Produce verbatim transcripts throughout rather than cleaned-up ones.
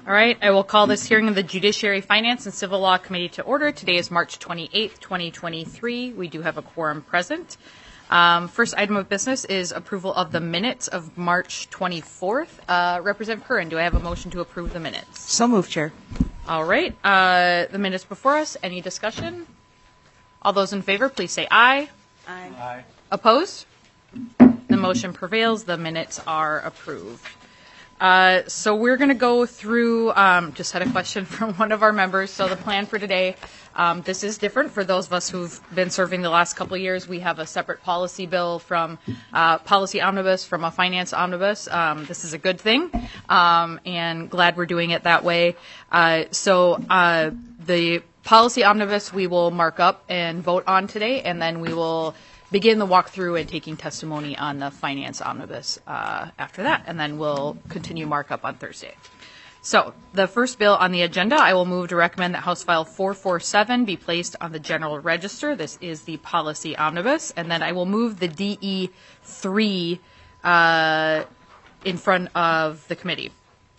All right, I will call this hearing of the Judiciary, Finance, and Civil Law Committee to order. Today is March twenty-eighth, twenty twenty-three. We do have a quorum present. Um, first item of business is approval of the minutes of March twenty-fourth. Uh, Representative Curran, do I have a motion to approve the minutes? So moved, Chair. All right, uh, the minutes before us. Any discussion? All those in favor, please say aye. Aye. Aye. Opposed? The motion prevails. The minutes are approved. Uh, so we're going to go through, um, just had a question from one of our members. So the plan for today, um, this is different for those of us who've been serving the last couple of years. We have a separate policy bill from uh, policy omnibus, from a finance omnibus. Um, this is a good thing, um, and glad we're doing it that way. Uh, so uh, the policy omnibus we will mark up and vote on today, and then we will begin the walkthrough and taking testimony on the finance omnibus uh, after that, and then we'll continue markup on Thursday. So the first bill on the agenda, I will move to recommend that House File four forty-seven be placed on the general register. This is the policy omnibus, and then I will move the D E three uh, in front of the committee.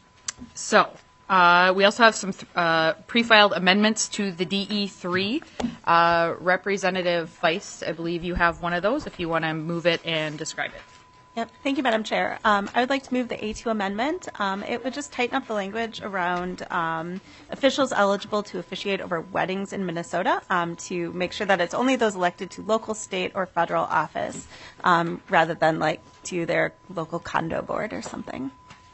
So Uh, we also have some th- uh, pre-filed amendments to the D E three. Uh, Representative Feist, I believe you have one of those, if you want to move it and describe it. Yep. Thank you, Madam Chair. Um, I would like to move the A two amendment. Um, it would just tighten up the language around um, officials eligible to officiate over weddings in Minnesota um, to make sure that it's only those elected to local, state, or federal office um, rather than like to their local condo board or something.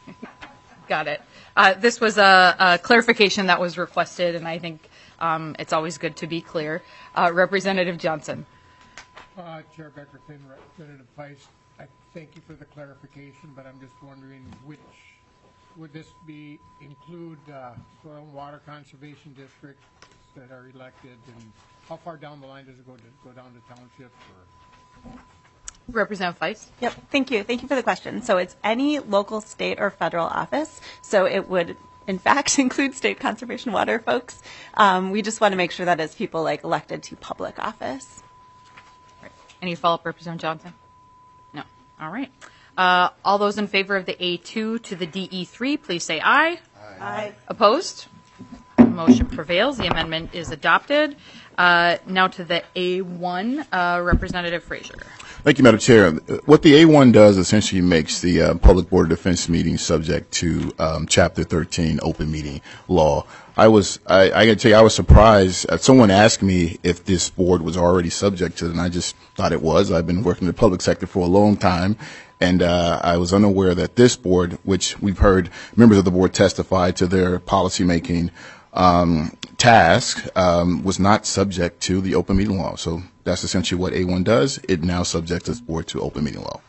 Got it. Uh, this was a, a clarification that was requested, and I think um, it's always good to be clear. Uh, Representative Johnson. Uh, Chair Becker Finn, Representative Feist, I thank you for the clarification, but I'm just wondering which, would this be include uh, soil and water conservation districts that are elected, and how far down the line does it go to go down to townships? Or? Representative Feist. Yep. Thank you. Thank you for the question. So it's any local, state, or federal office. So it would, in fact, include state conservation water folks. Um, we just want to make sure that it's people like elected to public office. Right. Any follow-up, Representative Johnson? No. All right. Uh, all those in favor of the A two to the D E three, please say aye. Aye. Aye. Opposed? Motion prevails. The amendment is adopted. Uh, now to the A one, uh, Representative Frazier. Thank you, Madam Chair. What the A one does essentially makes the uh, Public Board of Defense meeting subject to um, Chapter thirteen open meeting law. I was, I, I got to tell you, I was surprised. Uh, someone asked me if this board was already subject to it, and I just thought it was. I've been working in the public sector for a long time, and uh, I was unaware that this board, which we've heard members of the board testify to their policymaking um, task, um, was not subject to the open meeting law. So that's essentially what A one does. It now subjects this board to open meeting law.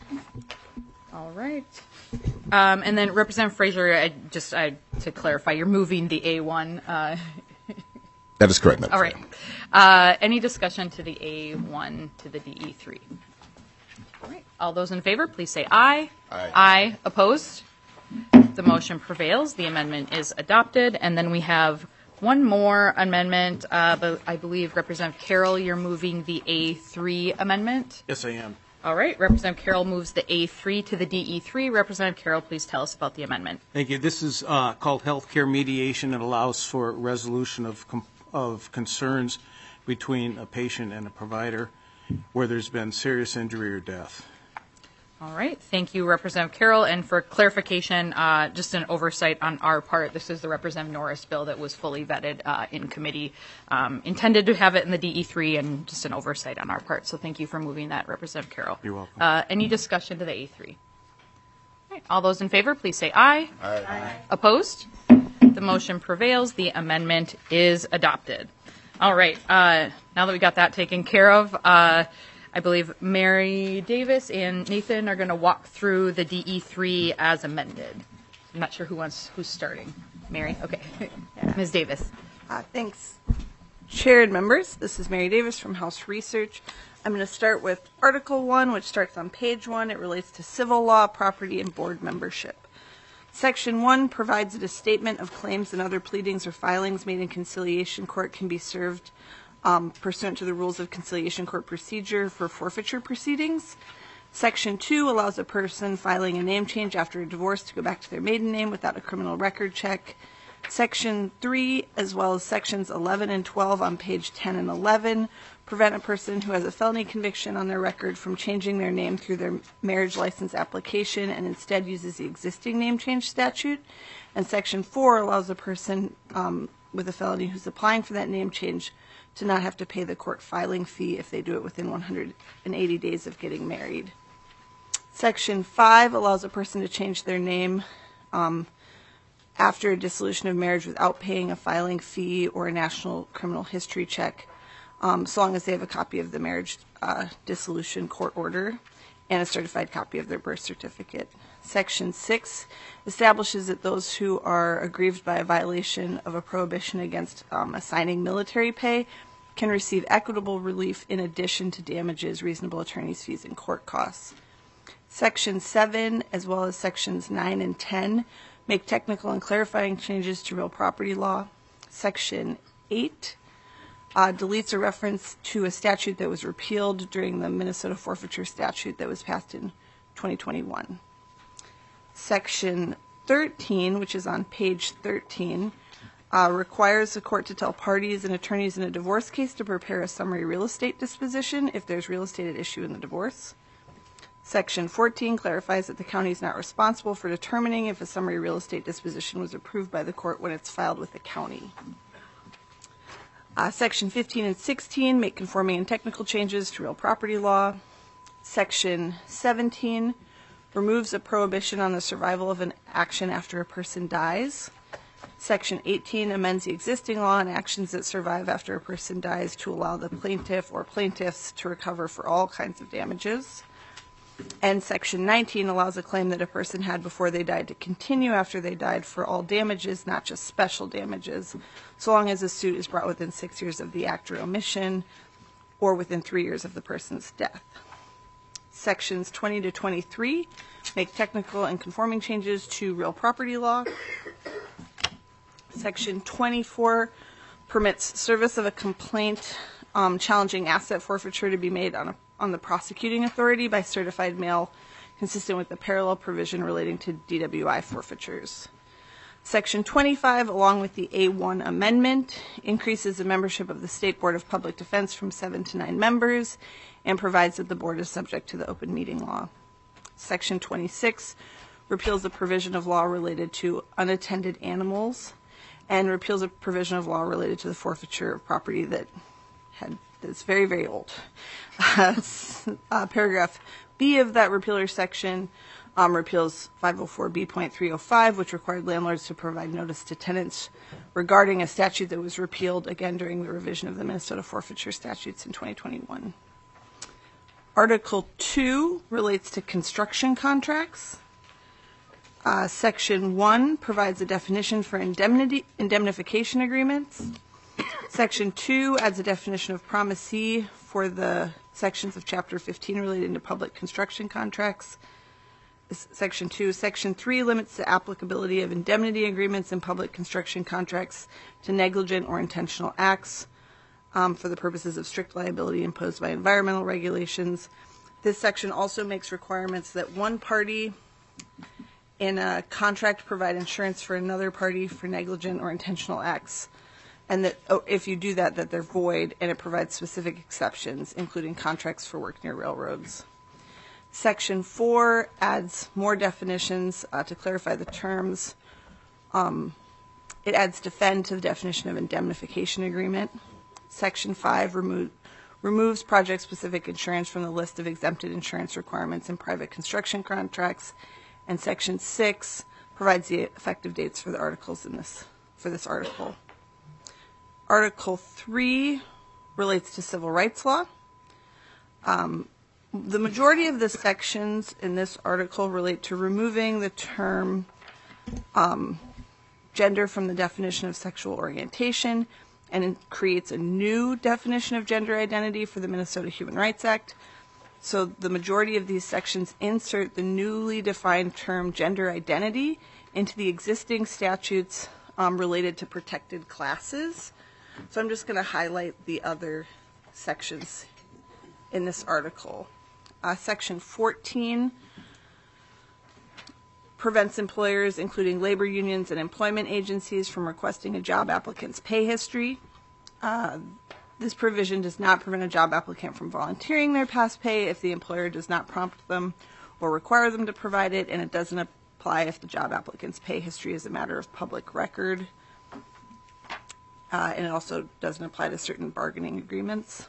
All right. Um, and then Representative Frazier, I just I, to clarify, you're moving the A one. Uh, that is correct, Madam All Chair. right. Uh, any discussion to the A one to the D E three? All right. All those in favor, please say aye. Aye. Aye. Opposed? The motion prevails. The amendment is adopted. And then we have one more amendment, uh, but I believe Representative Carroll, you're moving the A three amendment. Yes, I am. All right. Representative Carroll moves the A three to the D E three. Representative Carroll, please tell us about the amendment. Thank you. This is uh, called healthcare mediation. It allows for resolution of com- of concerns between a patient and a provider where there's been serious injury or death. All right. Thank you, Representative Carroll. And for clarification, uh, just an oversight on our part, this is the Representative Norris bill that was fully vetted uh, in committee, um, intended to have it in the D E three, and just an oversight on our part. So thank you for moving that, Representative Carroll. You're welcome. Uh, any discussion to the A three? All right. All those in favor, please say aye. Aye. Aye. Opposed? The motion prevails. The amendment is adopted. All right. Uh, now that we got that taken care of, uh, I believe Mary Davis and Nathan are going to walk through the D E three as amended. I'm not sure who wants who's starting. Mary? Okay. Yeah. Miz Davis. Uh, thanks, Chair and members. This is Mary Davis from House Research. I'm going to start with Article one, which starts on page one. It relates to civil law, property, and board membership. Section one provides that a statement of claims and other pleadings or filings made in conciliation court can be served um, pursuant to the rules of conciliation court procedure for forfeiture proceedings. Section two allows a person filing a name change after a divorce to go back to their maiden name without a criminal record check. Section three, as well as sections eleven and twelve on page ten and eleven, prevent a person who has a felony conviction on their record from changing their name through their marriage license application and instead uses the existing name change statute. And section four allows a person um, with a felony who's applying for that name change to not have to pay the court filing fee if they do it within one hundred eighty days of getting married. Section five allows a person to change their name um, after a dissolution of marriage without paying a filing fee or a national criminal history check, um, so long as they have a copy of the marriage uh, dissolution court order and a certified copy of their birth certificate. Section six establishes that those who are aggrieved by a violation of a prohibition against um, assigning military pay can receive equitable relief in addition to damages, reasonable attorney's fees, and court costs. Section seven, as well as sections nine and ten, make technical and clarifying changes to real property law. Section eight uh, deletes a reference to a statute that was repealed during the Minnesota forfeiture statute that was passed in twenty twenty-one. Section thirteen, which is on page thirteen, uh, requires the court to tell parties and attorneys in a divorce case to prepare a summary real estate disposition if there's real estate at issue in the divorce. Section fourteen clarifies that the county is not responsible for determining if a summary real estate disposition was approved by the court when it's filed with the county. Uh, Section fifteen and sixteen make conforming and technical changes to real property law. Section seventeen removes a prohibition on the survival of an action after a person dies. Section eighteen amends the existing law on actions that survive after a person dies to allow the plaintiff or plaintiffs to recover for all kinds of damages. And Section nineteen allows a claim that a person had before they died to continue after they died for all damages, not just special damages, so long as the suit is brought within six years of the act or omission or within three years of the person's death. Sections twenty to twenty-three make technical and conforming changes to real property law. Section twenty-four permits service of a complaint um, challenging asset forfeiture to be made on a on the prosecuting authority by certified mail, consistent with the parallel provision relating to D W I forfeitures. Section twenty-five, along with the A one amendment, increases the membership of the State Board of Public Defense from seven to nine members and provides that the board is subject to the open meeting law. Section twenty-six repeals the provision of law related to unattended animals and repeals a provision of law related to the forfeiture of property that had that's very, very old. Uh, uh, paragraph B of that repealer section um, repeals five oh four B point three oh five, which required landlords to provide notice to tenants regarding a statute that was repealed, again, during the revision of the Minnesota forfeiture statutes in twenty twenty-one. Article two relates to construction contracts. Uh, section one provides a definition for indemnity, indemnification agreements. Section two adds a definition of promisee for the sections of Chapter fifteen relating to public construction contracts. Section two. Section three limits the applicability of indemnity agreements in public construction contracts to negligent or intentional acts um, for the purposes of strict liability imposed by environmental regulations. This section also makes requirements that one party in a contract provide insurance for another party for negligent or intentional acts, and that oh, if you do that, that they're void, and it provides specific exceptions, including contracts for work near railroads. Section four adds more definitions uh, to clarify the terms. Um, it adds defend to the definition of indemnification agreement. Section five remo- removes project-specific insurance from the list of exempted insurance requirements in private construction contracts. And Section six provides the effective dates for the articles in this for this article. Article three relates to civil rights law. Um, the majority of the sections in this article relate to removing the term um, gender from the definition of sexual orientation, and it creates a new definition of gender identity for the Minnesota Human Rights Act. So the majority of these sections insert the newly defined term gender identity into the existing statutes um, related to protected classes. So I'm just going to highlight the other sections in this article. Uh, section fourteen prevents employers, including labor unions and employment agencies, from requesting a job applicant's pay history. Uh, this provision does not prevent a job applicant from volunteering their past pay if the employer does not prompt them or require them to provide it, and it doesn't apply if the job applicant's pay history is a matter of public record. Uh, and it also doesn't apply to certain bargaining agreements.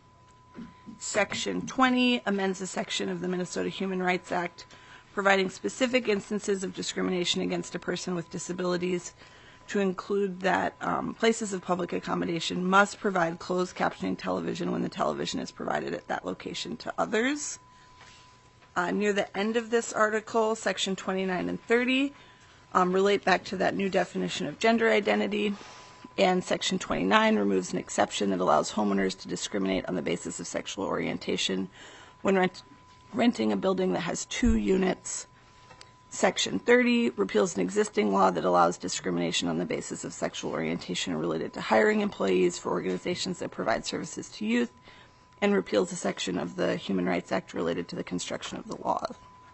Section twenty amends a section of the Minnesota Human Rights Act providing specific instances of discrimination against a person with disabilities, to include that um, places of public accommodation must provide closed captioning television when the television is provided at that location to others. Uh, near the end of this article, section twenty-nine and thirty um, relate back to that new definition of gender identity, and section twenty-nine removes an exception that allows homeowners to discriminate on the basis of sexual orientation when rent- renting a building that has two units. Section thirty repeals an existing law that allows discrimination on the basis of sexual orientation related to hiring employees for organizations that provide services to youth, and repeals a section of the Human Rights Act related to the construction of the law.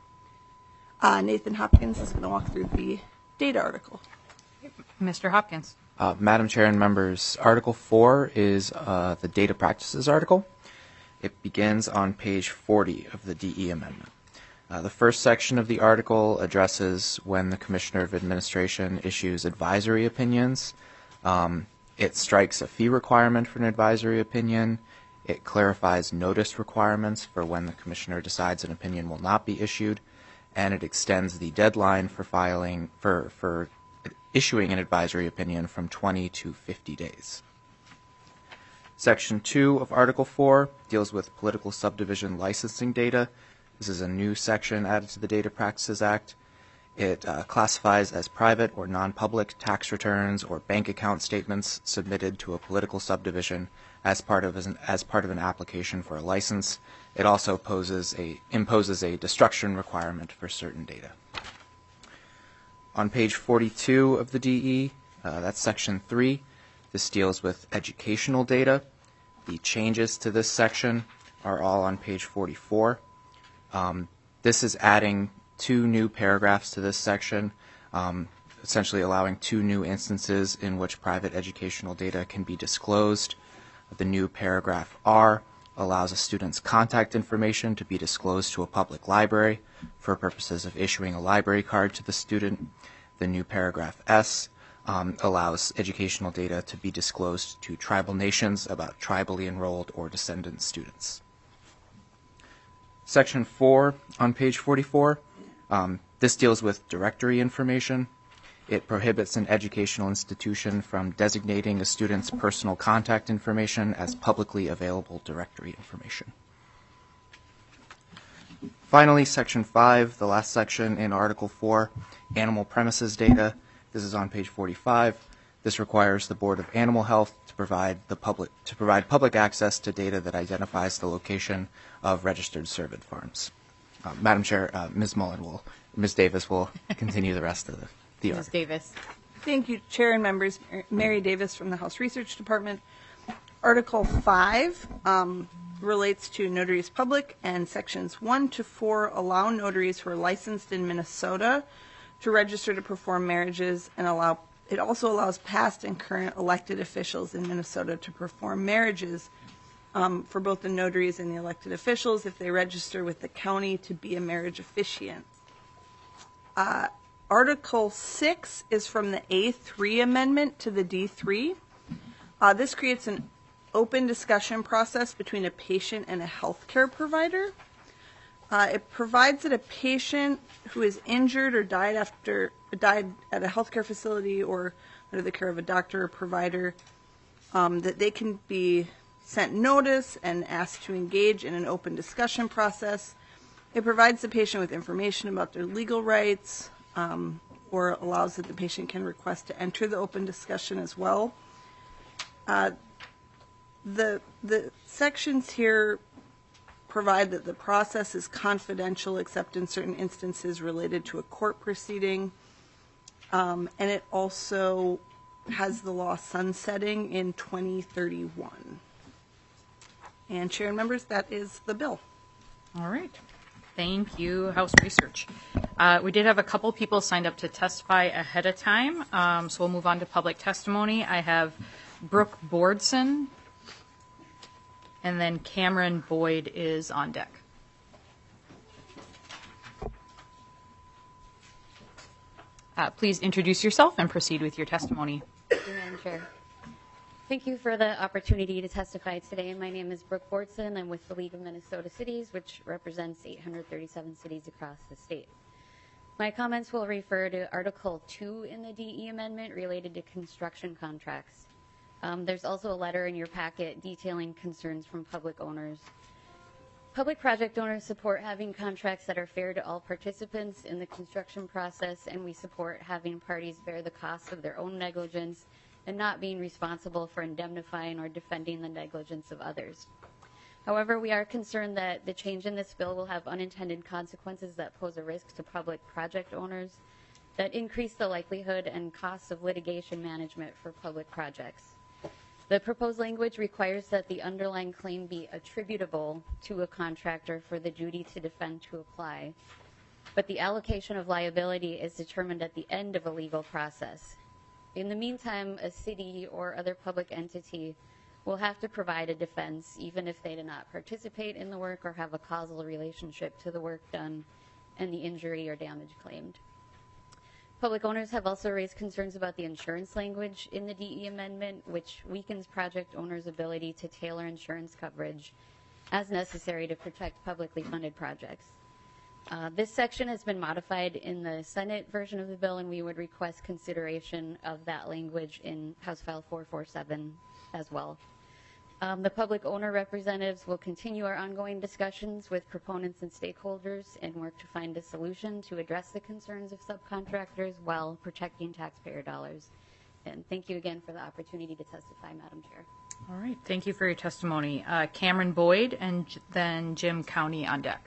Uh, Nathan Hopkins is going to walk through the data article. Mister Hopkins. Uh, Madam Chair and members, Article four is uh, the data practices article. It begins on page forty of the D E amendment. Uh, the first section of the article addresses when the Commissioner of Administration issues advisory opinions. Um, it strikes a fee requirement for an advisory opinion. It clarifies notice requirements for when the Commissioner decides an opinion will not be issued, and it extends the deadline for filing for for issuing an advisory opinion from twenty to fifty days. Section two of Article four deals with political subdivision licensing data. This is a new section added to the Data Practices Act. It uh, classifies as private or non-public tax returns or bank account statements submitted to a political subdivision as part of an, as part of an application for a license. It also poses a, imposes a destruction requirement for certain data. On page forty-two of the D E, uh, that's section three. This deals with educational data. The changes to this section are all on page forty-four. Um, this is adding two new paragraphs to this section, um, essentially allowing two new instances in which private educational data can be disclosed. The new paragraph R allows a student's contact information to be disclosed to a public library for purposes of issuing a library card to the student. The new paragraph S um, allows educational data to be disclosed to tribal nations about tribally enrolled or descendant students. Section four on page forty-four, um, this deals with directory information. It prohibits an educational institution from designating a student's personal contact information as publicly available directory information. Finally, Section five, the last section in Article four, animal premises data. This is on page forty-five. This requires the Board of Animal Health to provide the public to provide public access to data that identifies the location of registered cervid farms. Uh, Madam Chair, uh, Miz Mullen will, Miz Davis will continue the rest of the, the Miz article. Davis. Thank you, Chair and members. Mary Davis from the House Research Department. Article five um, relates to notaries public, and sections one to four allow notaries who are licensed in Minnesota to register to perform marriages, and allow it also allows past and current elected officials in Minnesota to perform marriages um, for both the notaries and the elected officials if they register with the county to be a marriage officiant. Uh, Article six is from the A three amendment to the D three. Uh, this creates an open discussion process between a patient and a healthcare provider. Uh, it provides that a patient who is injured or died after died at a healthcare facility or under the care of a doctor or provider, um, that they can be sent notice and asked to engage in an open discussion process. It provides the patient with information about their legal rights, um, or allows that the patient can request to enter the open discussion as well. Uh, the the sections here provide that the process is confidential except in certain instances related to a court proceeding. Um, and it also has the law sunsetting in twenty thirty-one. And Chair and members, that is the bill. All right. Thank you, House Research. Uh, we did have a couple people signed up to testify ahead of time, um, so we'll move on to public testimony. I have Brooke Bordson, and then Cameron Boyd is on deck. Uh, please introduce yourself and proceed with your testimony. Thank you, Madam Chair. Thank you for the opportunity to testify today. My name is Brooke Bordson. I'm with the League of Minnesota Cities, which represents eight hundred thirty-seven cities across the state. My comments will refer to Article two in the D E amendment related to construction contracts. Um, there's also a letter in your packet detailing concerns from public owners. Public project owners support having contracts that are fair to all participants in the construction process, and we support having parties bear the costs of their own negligence and not being responsible for indemnifying or defending the negligence of others. However, we are concerned that the change in this bill will have unintended consequences that pose a risk to public project owners that increase the likelihood and costs of litigation management for public projects. The proposed language requires that the underlying claim be attributable to a contractor for the duty to defend to apply, but the allocation of liability is determined at the end of a legal process. In the meantime, a city or other public entity will have to provide a defense even if they do not participate in the work or have a causal relationship to the work done and the injury or damage claimed. Public owners have also raised concerns about the insurance language in the D E amendment, which weakens project owners' ability to tailor insurance coverage as necessary to protect publicly funded projects. Uh, this section has been modified in the Senate version of the bill, and we would request consideration of that language in House File four forty-seven as well. Um, the public owner representatives will continue our ongoing discussions with proponents and stakeholders and work to find a solution to address the concerns of subcontractors while protecting taxpayer dollars. And thank you again for the opportunity to testify, Madam Chair. All right, thank you for your testimony. Uh, Cameron Boyd and J- then Jim County on deck.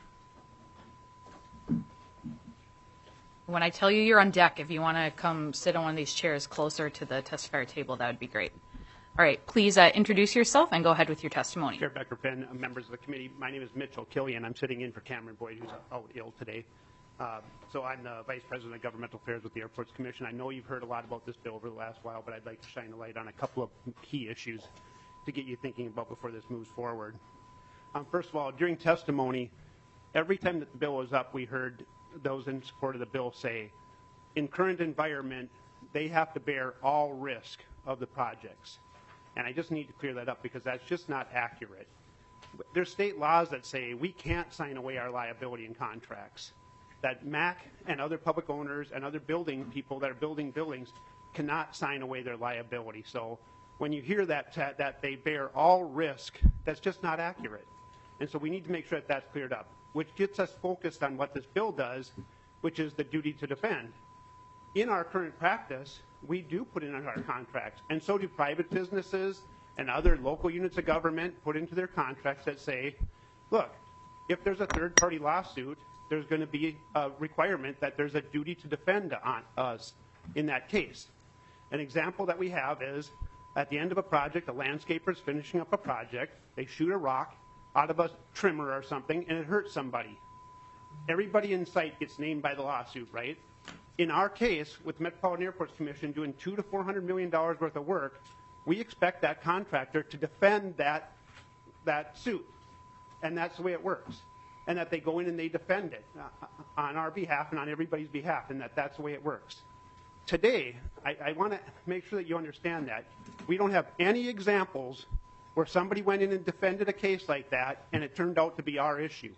When I tell you you're on deck, if you want to come sit on one of these chairs closer to the testifier table, that would be great. All right, please uh, introduce yourself and go ahead with your testimony. Chair Becker Finn, uh, members of the committee, my name is Mitchell Killian. I'm sitting in for Cameron Boyd, who's out ill today. Uh, so I'm the Vice President of Governmental Affairs with the Airports Commission. I know you've heard a lot about this bill over the last while, but I'd like to shine a light on a couple of key issues to get you thinking about before this moves forward. Um, first of all, during testimony, every time that the bill was up, we heard those in support of the bill say, in current environment, they have to bear all risk of the projects. And I just need to clear that up because that's just not accurate. There's state laws that say we can't sign away our liability in contracts, that M A C and other public owners and other building people that are building buildings cannot sign away their liability. So when you hear that, that they bear all risk, that's just not accurate. And so we need to make sure that that's cleared up, which gets us focused on what this bill does, which is the duty to defend. In our current practice, we do put in our contracts, and so do private businesses and other local units of government put into their contracts that say, look, if there's a third-party lawsuit, there's going to be a requirement that there's a duty to defend on us in that case. An example that we have is at the end of a project, a landscaper's finishing up a project, they shoot a rock out of a trimmer or something, and it hurts somebody. Everybody in sight gets named by the lawsuit, right? In our case, with the Metropolitan Airports Commission doing two to four hundred million dollars worth of work, we expect that contractor to defend that that suit, and that's the way it works. And that they go in and they defend it uh, on our behalf and on everybody's behalf, and that that's the way it works. Today, I, I want to make sure that you understand that we don't have any examples where somebody went in and defended a case like that, and it turned out to be our issue.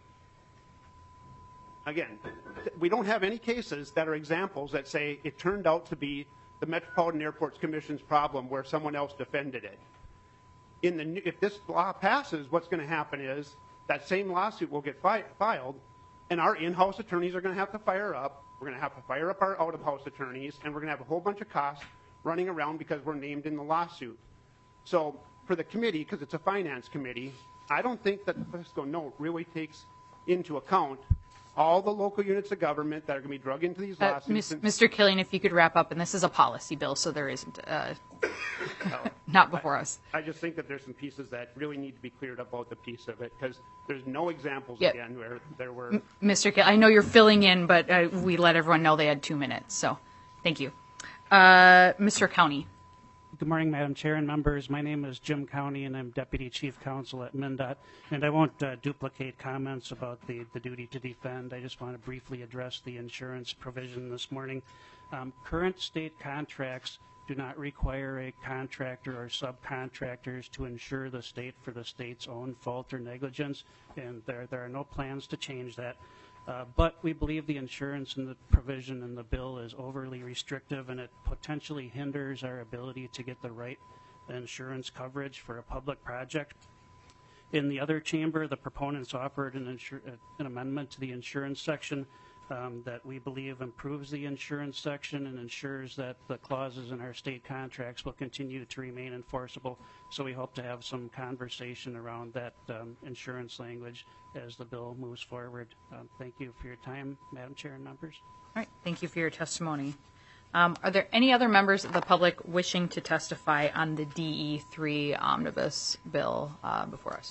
Again, we don't have any cases that are examples that say it turned out to be the Metropolitan Airports Commission's problem where someone else defended it. In the, if this law passes, what's going to happen is that same lawsuit will get fi filed, and our in-house attorneys are going to have to fire up. We're going to have to fire up our out-of-house attorneys, and we're going to have a whole bunch of costs running around because we're named in the lawsuit. So for the committee, because it's a finance committee, I don't think that the fiscal note really takes into account all the local units of government that are going to be drug into these Uh, lawsuits. Miz- and- Mister Killian, if you could wrap up, and this is a policy bill, so there isn't, uh, not before us. I just think that there's some pieces that really need to be cleared up about the piece of it, because there's no examples, Yeah. again, where there were. Mister Kill, I know you're filling in, but uh, we let everyone know they had two minutes, so thank you. Uh, Mister County. Good morning, Madam Chair and members. My name is Jim County, and I'm Deputy Chief Counsel at MnDOT. And I won't uh, duplicate comments about the, the duty to defend. I just want to briefly address the insurance provision this morning. Um, current state contracts do not require a contractor or subcontractors to insure the state for the state's own fault or negligence, and there, there are no plans to change that. Uh, but we believe the insurance and the provision in the bill is overly restrictive, and it potentially hinders our ability to get the right insurance coverage for a public project. In the other chamber, the proponents offered an, insur- an amendment to the insurance section um, that we believe improves the insurance section and ensures that the clauses in our state contracts will continue to remain enforceable. So we hope to have some conversation around that um, insurance language as the bill moves forward. Um, thank you for your time, Madam Chair and members. All right, thank you for your testimony. Um, are there any other members of the public wishing to testify on the D E three omnibus bill uh, before us?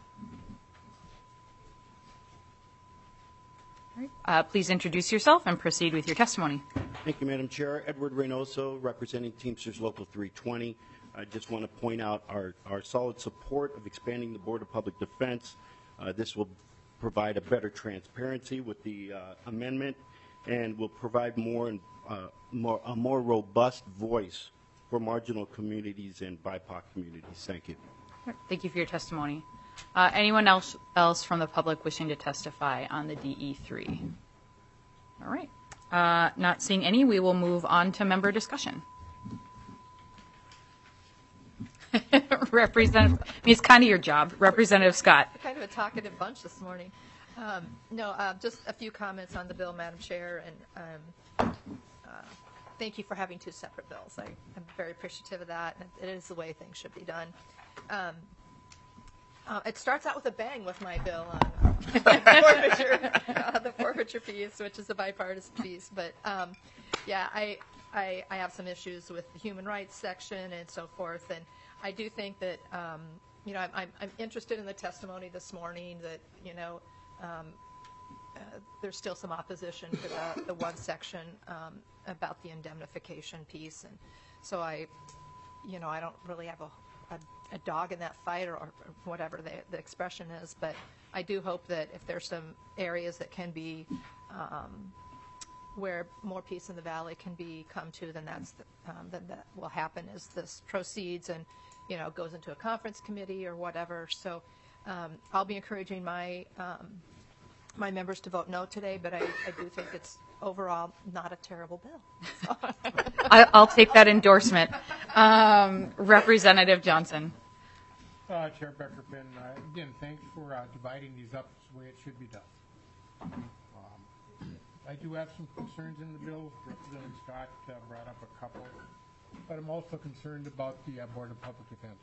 All right, uh, please introduce yourself and proceed with your testimony. Thank you, Madam Chair. Edward Reynoso, representing Teamsters Local three twenty. I just want to point out our, our solid support of expanding the Board of Public Defense. Uh, this will provide a better transparency with the uh, amendment, and will provide more and uh, more a more robust voice for marginal communities and B I P O C communities. Thank you. All right, thank you for your testimony. Uh, anyone else else from the public wishing to testify on the D E three? All right. Uh, not seeing any, we will move on to member discussion. Representative, I mean, it's kind of your job. Representative Scott. Kind of a talkative bunch this morning. Um, no, uh, just a few comments on the bill, Madam Chair, and um, uh, thank you for having two separate bills. I, I'm very appreciative of that, and it is the way things should be done. Um, uh, it starts out with a bang with my bill on forfeiture, uh, the forfeiture piece, which is a bipartisan piece. But um, yeah, I, I I have some issues with the human rights section and so forth, and I do think that, um, you know, I'm, I'm, I'm interested in the testimony this morning that, you know, um, uh, there's still some opposition to the, the one section um, about the indemnification piece. And so I, you know, I don't really have a, a, a dog in that fight, or, or whatever the, the expression is. But I do hope that if there's some areas that can be, um, where more peace in the valley can be come to, then that's the, um, then that will happen as this proceeds and, you know, goes into a conference committee or whatever. So um, I'll be encouraging my um, my members to vote no today, but I, I do think it's overall not a terrible bill. I, I'll take that endorsement. Um, Representative Johnson. Uh, Chair Becker Finn, uh, again, thanks for uh, dividing these up the way it should be done. Um, I do have some concerns in the bill. Representative Scott uh, brought up a couple, but I'm also concerned about the uh, Board of Public Defense.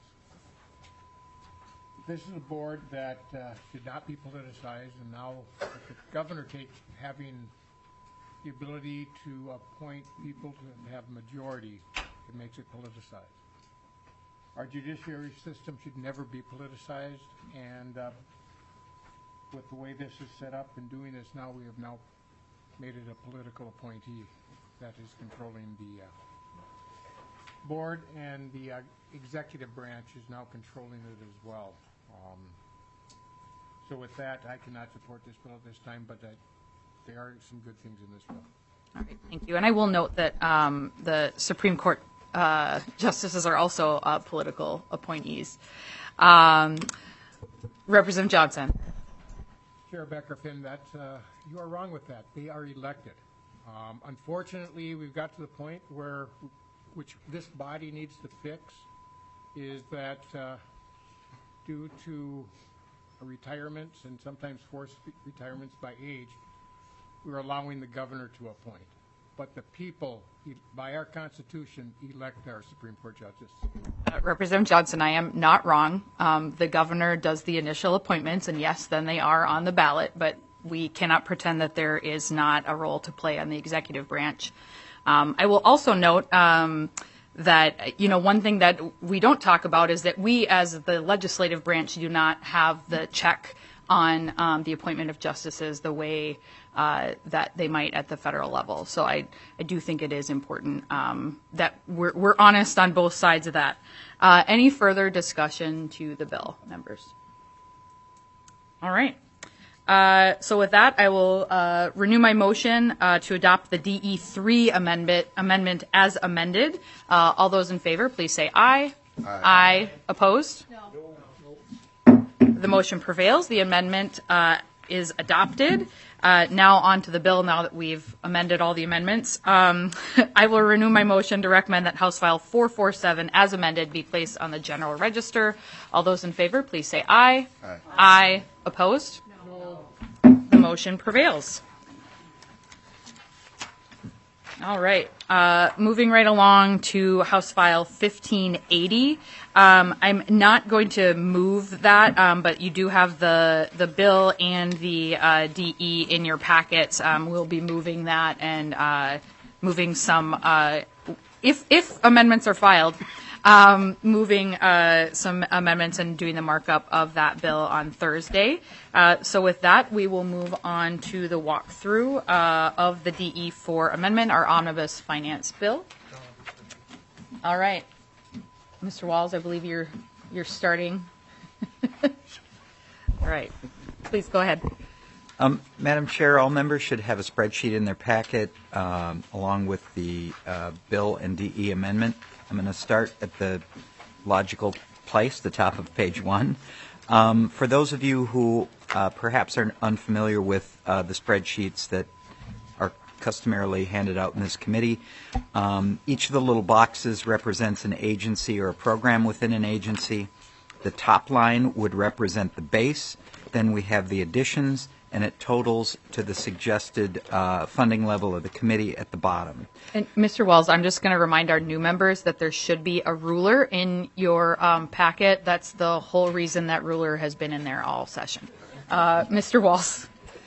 This is a board that uh, should not be politicized, and now with the governor take, having the ability to appoint people to have majority, it makes it politicized. Our judiciary system should never be politicized, and uh, with the way this is set up and doing this now, we have now made it a political appointee that is controlling the uh, board, and the uh, executive branch is now controlling it as well. Um, so with that, I cannot support this bill at this time, but that there are some good things in this bill. All right, thank you. And I will note that um, the Supreme Court uh, justices are also uh, political appointees. Um, Representative Johnson. Chair Becker Finn, that uh, you are wrong with that. They are elected. Um, unfortunately, we've got to the point where, which this body needs to fix, is that uh, due to retirements and sometimes forced retirements by age, we're allowing the governor to appoint. But the people, by our Constitution, elect our Supreme Court judges. Uh, Representative Johnson, I am not wrong. Um, the governor does the initial appointments, and yes, then they are on the ballot, but we cannot pretend that there is not a role to play on the executive branch. Um, I will also note um, that, you know, one thing that we don't talk about is that we, as the legislative branch, do not have the check on um, the appointment of justices the way uh, that they might at the federal level. So I, I do think it is important um, that we're, we're honest on both sides of that. Uh, any further discussion to the bill, members? All right. Uh, so with that, I will uh, renew my motion uh, to adopt the D E three amendment amendment as amended. Uh, all those in favor, please say aye. Aye. Aye. Opposed? No. The motion prevails. The amendment uh, is adopted. Uh, now on to the bill, now that we've amended all the amendments. Um, I will renew my motion to recommend that House File four forty-seven as amended be placed on the general register. All those in favor, please say aye. Aye. Aye. Opposed? No. The motion prevails. All right. Uh, moving right along to House File fifteen eighty. Um, I'm not going to move that, um, but you do have the the bill and the uh, D E in your packets. Um, we'll be moving that and uh, moving some, uh, if if amendments are filed, um, moving uh, some amendments and doing the markup of that bill on Thursday. Uh, so with that, we will move on to the walkthrough uh, of the D E four amendment, our omnibus finance bill. All right. Mister Walls, I believe you're you're starting. All right. Please go ahead. Um, Madam Chair, all members should have a spreadsheet in their packet um, along with the uh, bill and D E amendment. I'm going to start at the logical place, the top of page one. Um, for those of you who uh, perhaps are unfamiliar with uh, the spreadsheets that are customarily handed out in this committee, um, each of the little boxes represents an agency or a program within an agency. The top line would represent the base. Then we have the additions, and it totals to the suggested uh, funding level of the committee at the bottom. And Mister Walls, I'm just going to remind our new members that there should be a ruler in your um, packet. That's the whole reason that ruler has been in there all session. Uh, Mister Walls.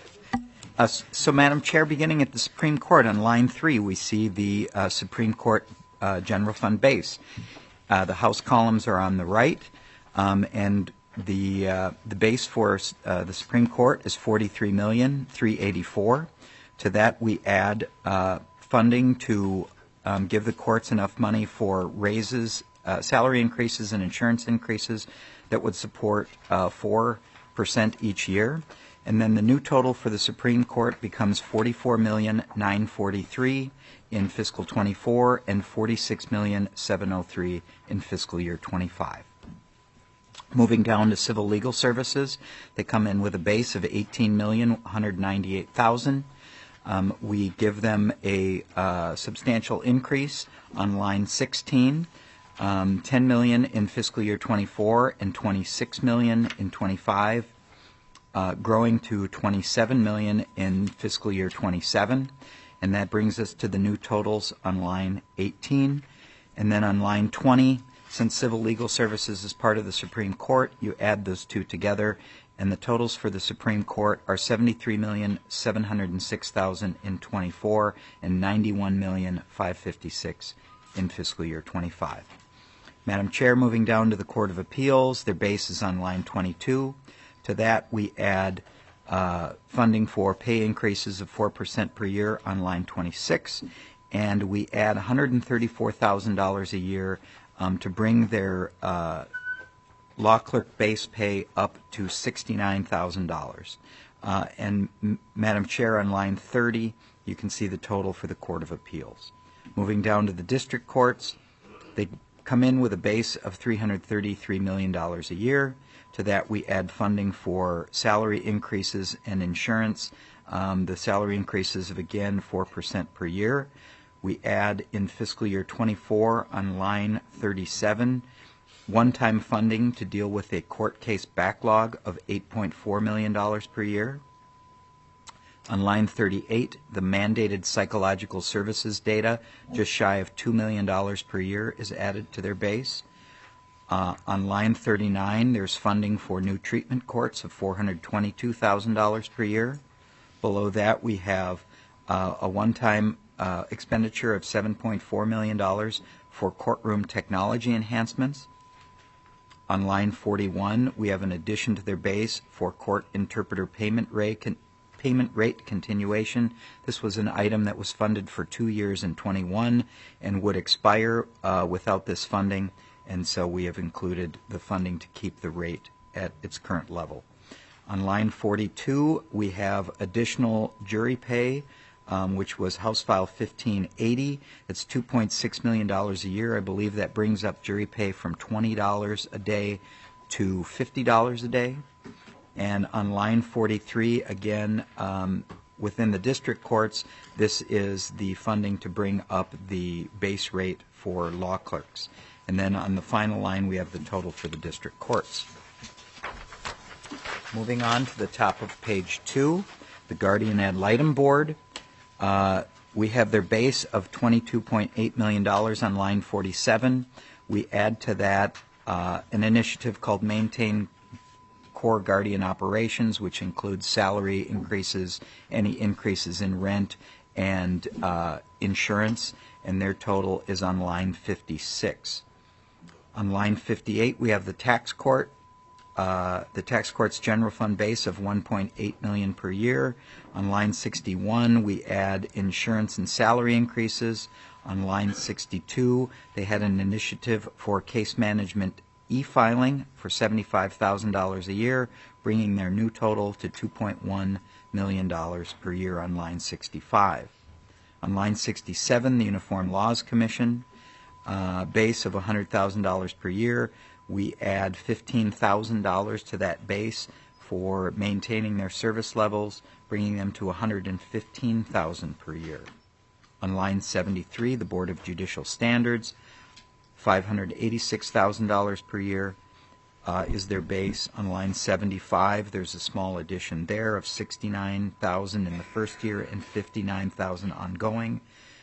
Uh, so, Madam Chair, beginning at the Supreme Court, on line three, we see the uh, Supreme Court uh, general fund base. Uh, the House columns are on the right, um, and the uh, the base for uh, the Supreme Court is forty-three million three hundred eighty-four thousand dollars. To that, we add uh, funding to um, give the courts enough money for raises, uh, salary increases, and insurance increases that would support uh, four percent each year. And then the new total for the Supreme Court becomes forty-four million nine hundred forty-three thousand dollars in fiscal twenty-four and forty-six million seven hundred three thousand dollars in fiscal year twenty-five. Moving down to civil legal services, they come in with a base of eighteen million one hundred ninety-eight thousand dollars. Um, we give them a uh, substantial increase on line sixteen, um, ten million dollars in fiscal year twenty-four and twenty-six million dollars in twenty-five. Uh, growing to twenty-seven million dollars in fiscal year twenty-seven, and that brings us to the new totals on line eighteen. And then on line twenty, since civil legal services is part of the Supreme Court, you add those two together, and the totals for the Supreme Court are seventy-three million seven hundred six thousand dollars in twenty-four and ninety-one million five hundred fifty-six thousand dollars in fiscal year twenty-five. Madam Chair, moving down to the Court of Appeals, their base is on line twenty-two. To that, we add uh, funding for pay increases of four percent per year on line twenty-six, and we add one hundred thirty-four thousand dollars a year um, to bring their uh, law clerk base pay up to sixty-nine thousand dollars. Uh, and, M- Madam Chair, on line thirty, you can see the total for the Court of Appeals. Moving down to the district courts, they come in with a base of three hundred thirty-three million dollars a year. To that, we add funding for salary increases and insurance. Um, the salary increases of, again, four percent per year. We add in fiscal year twenty-four on line thirty-seven, one-time funding to deal with a court case backlog of eight point four million dollars per year. On line thirty-eight, the mandated psychological services data, just shy of two million dollars per year, is added to their base. Uh, on line thirty-nine, there's funding for new treatment courts of four hundred twenty-two thousand dollars per year. below that, we have uh, a one-time uh, expenditure of seven point four million dollars for courtroom technology enhancements. On line forty-one, we have an addition to their base for court interpreter payment rate, con- payment rate continuation. This was an item that was funded for two years in twenty-one and would expire uh, without this funding, and so we have included the funding to keep the rate at its current level. On line forty-two, we have additional jury pay, um, which was House File fifteen eighty. It's two point six million dollars a year. I believe that brings up jury pay from twenty dollars a day to fifty dollars a day. And on line forty-three, again, um, within the district courts, this is the funding to bring up the base rate for law clerks. And then on the final line, we have the total for the district courts. Moving on to the top of page two, the Guardian Ad Litem Board. Uh, we have their base of twenty-two point eight million dollars on line forty-seven. We add to that uh, an initiative called Maintain Core Guardian Operations, which includes salary increases, any increases in rent, and uh, insurance, and their total is on line fifty-six. On line fifty-eight, we have the tax court. Uh, the tax court's general fund base of one point eight million dollars per year. On line sixty-one, we add insurance and salary increases. On line sixty-two, they had an initiative for case management e-filing for seventy-five thousand dollars a year, bringing their new total to two point one million dollars per year on line sixty-five. On line sixty-seven, the Uniform Laws Commission, uh, base of one hundred thousand dollars per year. We add fifteen thousand dollars to that base for maintaining their service levels, bringing them to one hundred fifteen thousand dollars per year. On line seventy-three, the Board of Judicial Standards, five hundred eighty-six thousand dollars per year uh, is their base. On line seventy-five, there's a small addition there of sixty-nine thousand dollars in the first year and fifty-nine thousand dollars ongoing,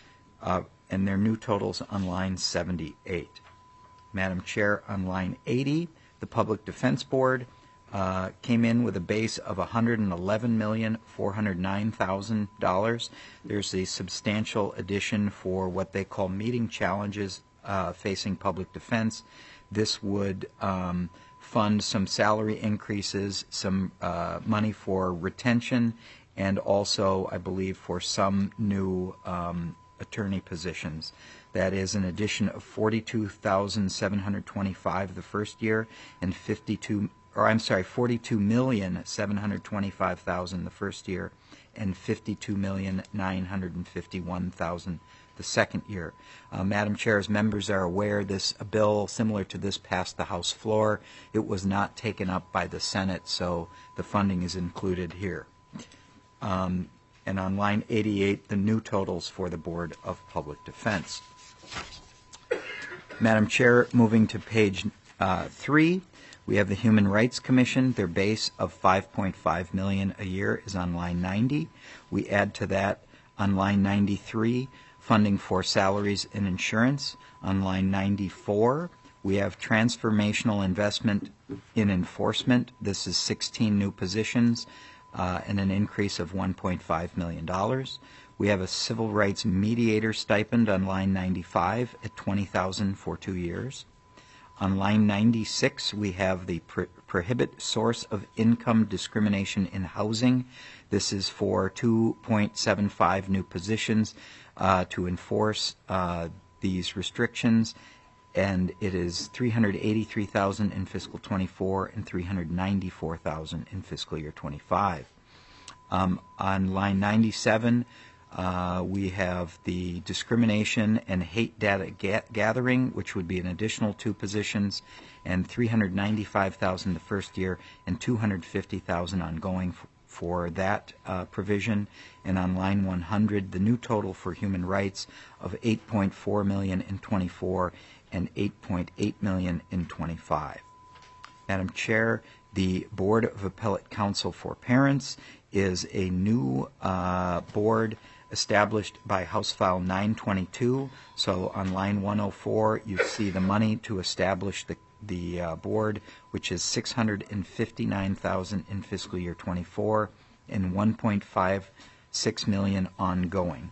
uh, and their new totals on line seventy-eight. Madam Chair, on line eighty, the Public Defense Board uh, came in with a base of one hundred eleven million four hundred nine thousand dollars. There's a substantial addition for what they call meeting challenges uh, facing public defense. This would um, fund some salary increases, some uh, money for retention, and also, I believe, for some new um, attorney positions. That is an addition of forty-two thousand seven hundred twenty-five the first year and fifty-two, or I'm sorry, forty-two million seven hundred twenty-five thousand the first year and fifty-two million nine hundred fifty-one thousand the second year. Uh, Madam Chair, as members are aware, this a bill similar to this passed the House floor. It was not taken up by the Senate, so the funding is included here. Um, and on line eighty-eight, the new totals for the Board of Public Defense. Madam Chair, moving to page uh, three, we have the Human Rights Commission. Their base of five point five million dollars a year is on line ninety. We add to that on line ninety-three funding for salaries and insurance. On line ninety-four, we have transformational investment in enforcement. This is sixteen new positions uh, and an increase of one point five million dollars. We have a civil rights mediator stipend on line ninety-five at twenty thousand dollars for two years. On line ninety-six, we have the pro- prohibit source of income discrimination in housing. This is for two point seven five new positions uh, to enforce uh, these restrictions, and it is three hundred eighty-three thousand dollars in fiscal twenty-four and three hundred ninety-four thousand dollars in fiscal year twenty-five. Um, on line ninety-seven, Uh, we have the discrimination and hate data ga- gathering, which would be an additional two positions, and three hundred ninety-five thousand dollars the first year and two hundred fifty thousand dollars ongoing f- for that uh, provision. And on line one hundred, the new total for human rights of eight point four million dollars in twenty-four and eight point eight million dollars in twenty-five. Madam Chair, the Board of Appellate Counsel for Parents is a new uh, board established by House File nine twenty-two. So on line one oh four, you see the money to establish the, the uh, board, which is six hundred fifty-nine thousand dollars in fiscal year twenty-four and one point five six million ongoing.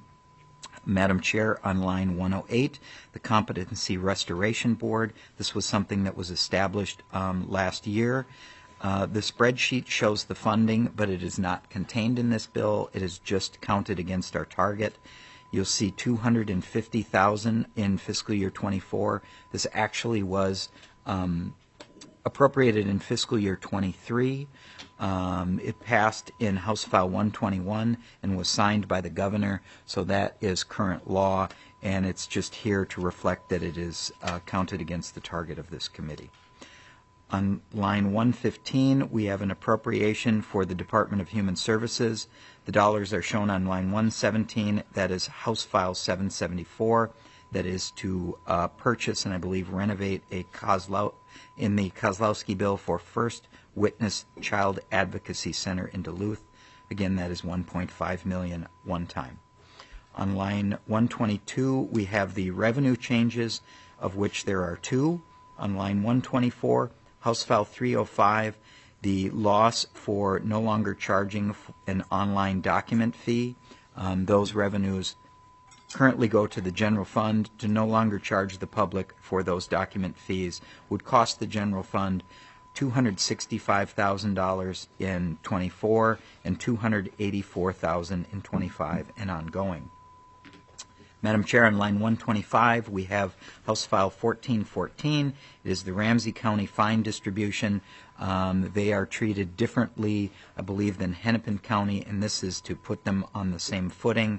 Madam Chair, on line one oh eight, the Competency Restoration Board. This was something that was established um, last year. Uh, the spreadsheet shows the funding, but it is not contained in this bill. It is just counted against our target. You'll see two hundred fifty thousand dollars in fiscal year twenty-four. This actually was um, appropriated in fiscal year twenty-three. Um, it passed in House File one twenty-one and was signed by the governor, so that is current law, and it's just here to reflect that it is uh, counted against the target of this committee. On line one fifteen, we have an appropriation for the Department of Human Services. The dollars are shown on line one seventeen. That is House File seven seventy-four. That is to uh, purchase and I believe renovate a Kozlow in the Kozlowski bill for First Witness Child Advocacy Center in Duluth. Again, that is one point five million dollars one time. On line one twenty-two, we have the revenue changes, of which there are two. On line one twenty-four, House File three oh five, the loss for no longer charging an online document fee. Um, those revenues currently go to the general fund. To no longer charge the public for those document fees would cost the general fund two hundred sixty-five thousand dollars in twenty-four and two hundred eighty-four thousand dollars in twenty-five and ongoing. Madam Chair, on line one twenty-five, we have House File fourteen fourteen. It is the Ramsey County fine distribution. Um, they are treated differently, I believe, than Hennepin County, and this is to put them on the same footing.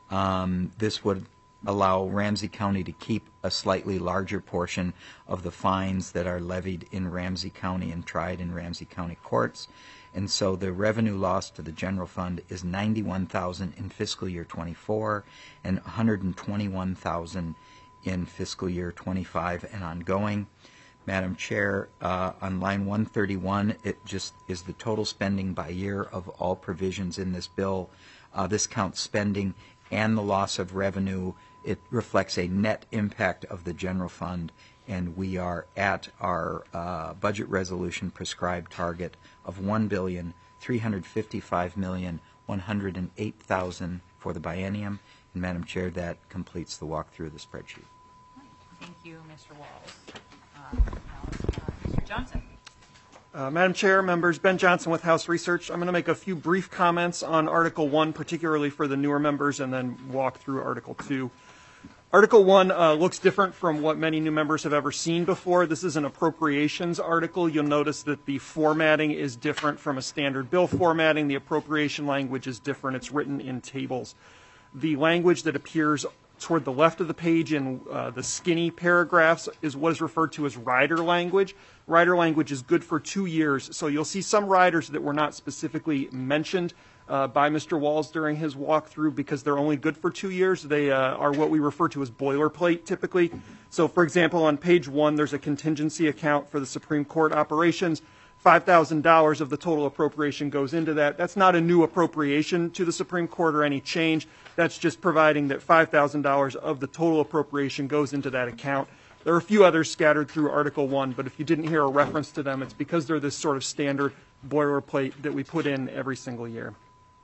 Um, this would allow Ramsey County to keep a slightly larger portion of the fines that are levied in Ramsey County and tried in Ramsey County courts. And so the revenue loss to the general fund is ninety-one thousand dollars in fiscal year twenty-four and one hundred twenty-one thousand dollars in fiscal year twenty-five and ongoing. Madam Chair, uh, on line one thirty-one, it just is the total spending by year of all provisions in this bill. Uh, this counts spending and the loss of revenue. It reflects a net impact of the general fund, and we are at our uh, budget resolution prescribed target of one billion three hundred fifty-five million one hundred eight thousand for the biennium. And Madam Chair, that completes the walkthrough of the spreadsheet. Thank you, Mister Walls. Uh, now, uh, Mister Johnson. Uh, Madam Chair, members, Ben Johnson with House Research. I'm going to make a few brief comments on Article one, particularly for the newer members, and then walk through Article two. Article one uh, looks different from what many new members have ever seen before. This is an appropriations article. You'll notice that the formatting is different from a standard bill formatting. The appropriation language is different. It's written in tables. The language that appears toward the left of the page in uh, the skinny paragraphs is what is referred to as rider language. Rider language is good for two years, so you'll see some riders that were not specifically mentioned uh, by Mister Walls during his walkthrough because they're only good for two years. They uh, are what we refer to as boilerplate typically. So, for example, on page one, there's a contingency account for the Supreme Court operations. five thousand dollars of the total appropriation goes into that. That's not a new appropriation to the Supreme Court or any change. That's just providing that five thousand dollars of the total appropriation goes into that account. There are a few others scattered through Article one, but if you didn't hear a reference to them, it's because they're this sort of standard boilerplate that we put in every single year.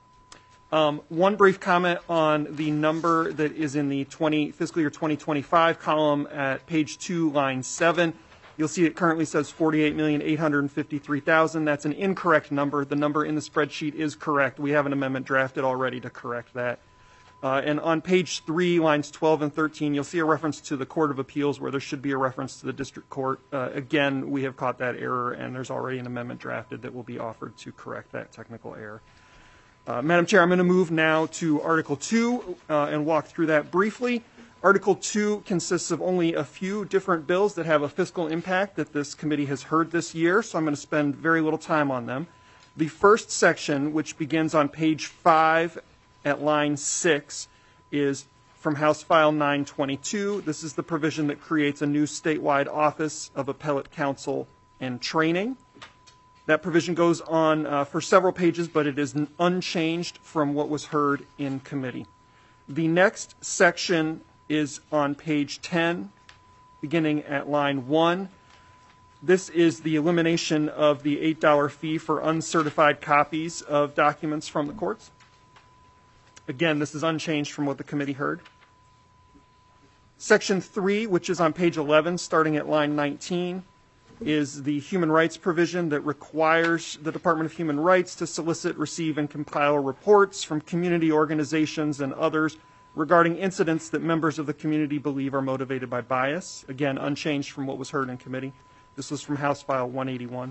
Um, one brief comment on the number that is in the twenty, fiscal year twenty twenty-five column at page two, line seven. You'll see it currently says forty-eight million eight hundred fifty-three thousand dollars. That's an incorrect number. The number in the spreadsheet is correct. We have an amendment drafted already to correct that. Uh, and on page three, lines twelve and thirteen, you'll see a reference to the Court of Appeals where there should be a reference to the district court. Uh, again, we have caught that error, and there's already an amendment drafted that will be offered to correct that technical error. Uh, Madam Chair, I'm going to move now to Article two uh, and walk through that briefly. Article two consists of only a few different bills that have a fiscal impact that this committee has heard this year, so I'm going to spend very little time on them. The first section, which begins on page five at line six, is from House File nine twenty-two. This is the provision that creates a new statewide office of appellate counsel and training. That provision goes on uh, for several pages, but it is unchanged from what was heard in committee. The next section is on page ten, beginning at line one. This is the elimination of the eight dollar fee for uncertified copies of documents from the courts. Again, this is unchanged from what the committee heard. Section three, which is on page eleven, starting at line nineteen, is the human rights provision that requires the Department of Human Rights to solicit, receive, and compile reports from community organizations and others regarding incidents that members of the community believe are motivated by bias. Again, unchanged from what was heard in committee. This was from House File one eighty-one.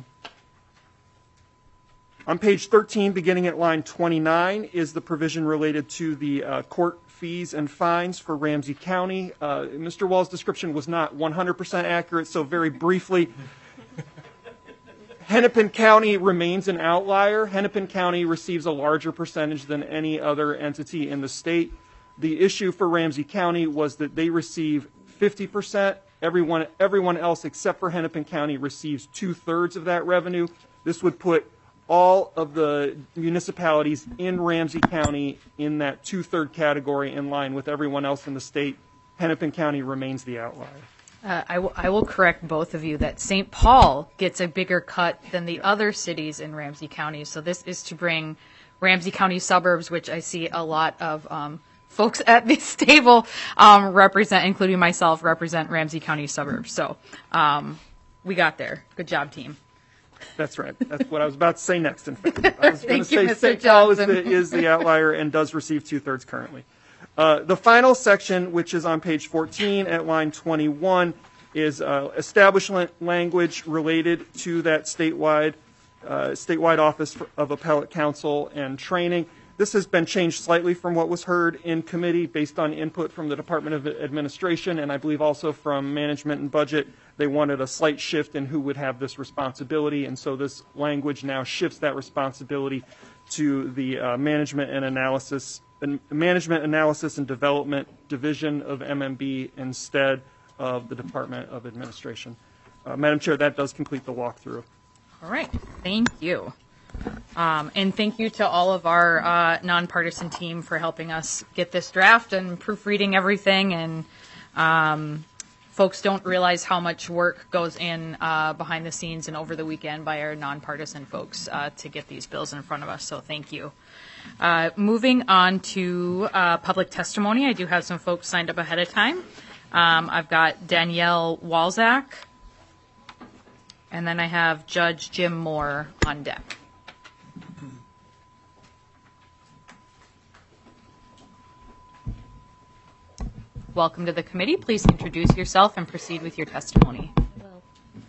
On page thirteen, beginning at line twenty-nine, is the provision related to the uh, court fees and fines for Ramsey County. Uh, Mister Wall's description was not one hundred percent accurate, so very briefly, Hennepin County remains an outlier. Hennepin County receives a larger percentage than any other entity in the state. The issue for Ramsey County was that they receive fifty percent. Everyone, everyone else except for Hennepin County receives two-thirds of that revenue. This would put all of the municipalities in Ramsey County in that two-third category in line with everyone else in the state. Hennepin County remains the outlier. Uh, I, w- I will correct both of you that Saint Paul gets a bigger cut than the other cities in Ramsey County. So this is to bring Ramsey County suburbs, which I see a lot of um, folks at this table um, represent, including myself, represent Ramsey County suburbs. So um, we got there. Good job, team. That's right. That's what I was about to say next. In fact, I was going to Thank you, say Mister Saint Paul is Johnson. the, is the outlier and does receive two-thirds currently. Uh, the final section, which is on page fourteen at line twenty-one, is uh, establishment language related to that statewide uh, statewide Office of Appellate Counsel and Training. This has been changed slightly from what was heard in committee based on input from the Department of Administration and I believe also from Management and Budget. They wanted a slight shift in who would have this responsibility, and so this language now shifts that responsibility to the uh, Management and Analysis and Management Analysis and Development Division of M M B instead of the Department of Administration. Uh, Madam Chair, that does complete the walkthrough. All right. Thank you. Um, and thank you to all of our uh, nonpartisan team for helping us get this draft and proofreading everything. And um, folks don't realize how much work goes in uh, behind the scenes and over the weekend by our nonpartisan folks uh, to get these bills in front of us. So thank you. Uh, moving on to uh, public testimony, I do have some folks signed up ahead of time. Um, I've got Danielle Walzak, and then I have Judge Jim Moore on deck. Welcome to the committee. Please introduce yourself and proceed with your testimony. Hello.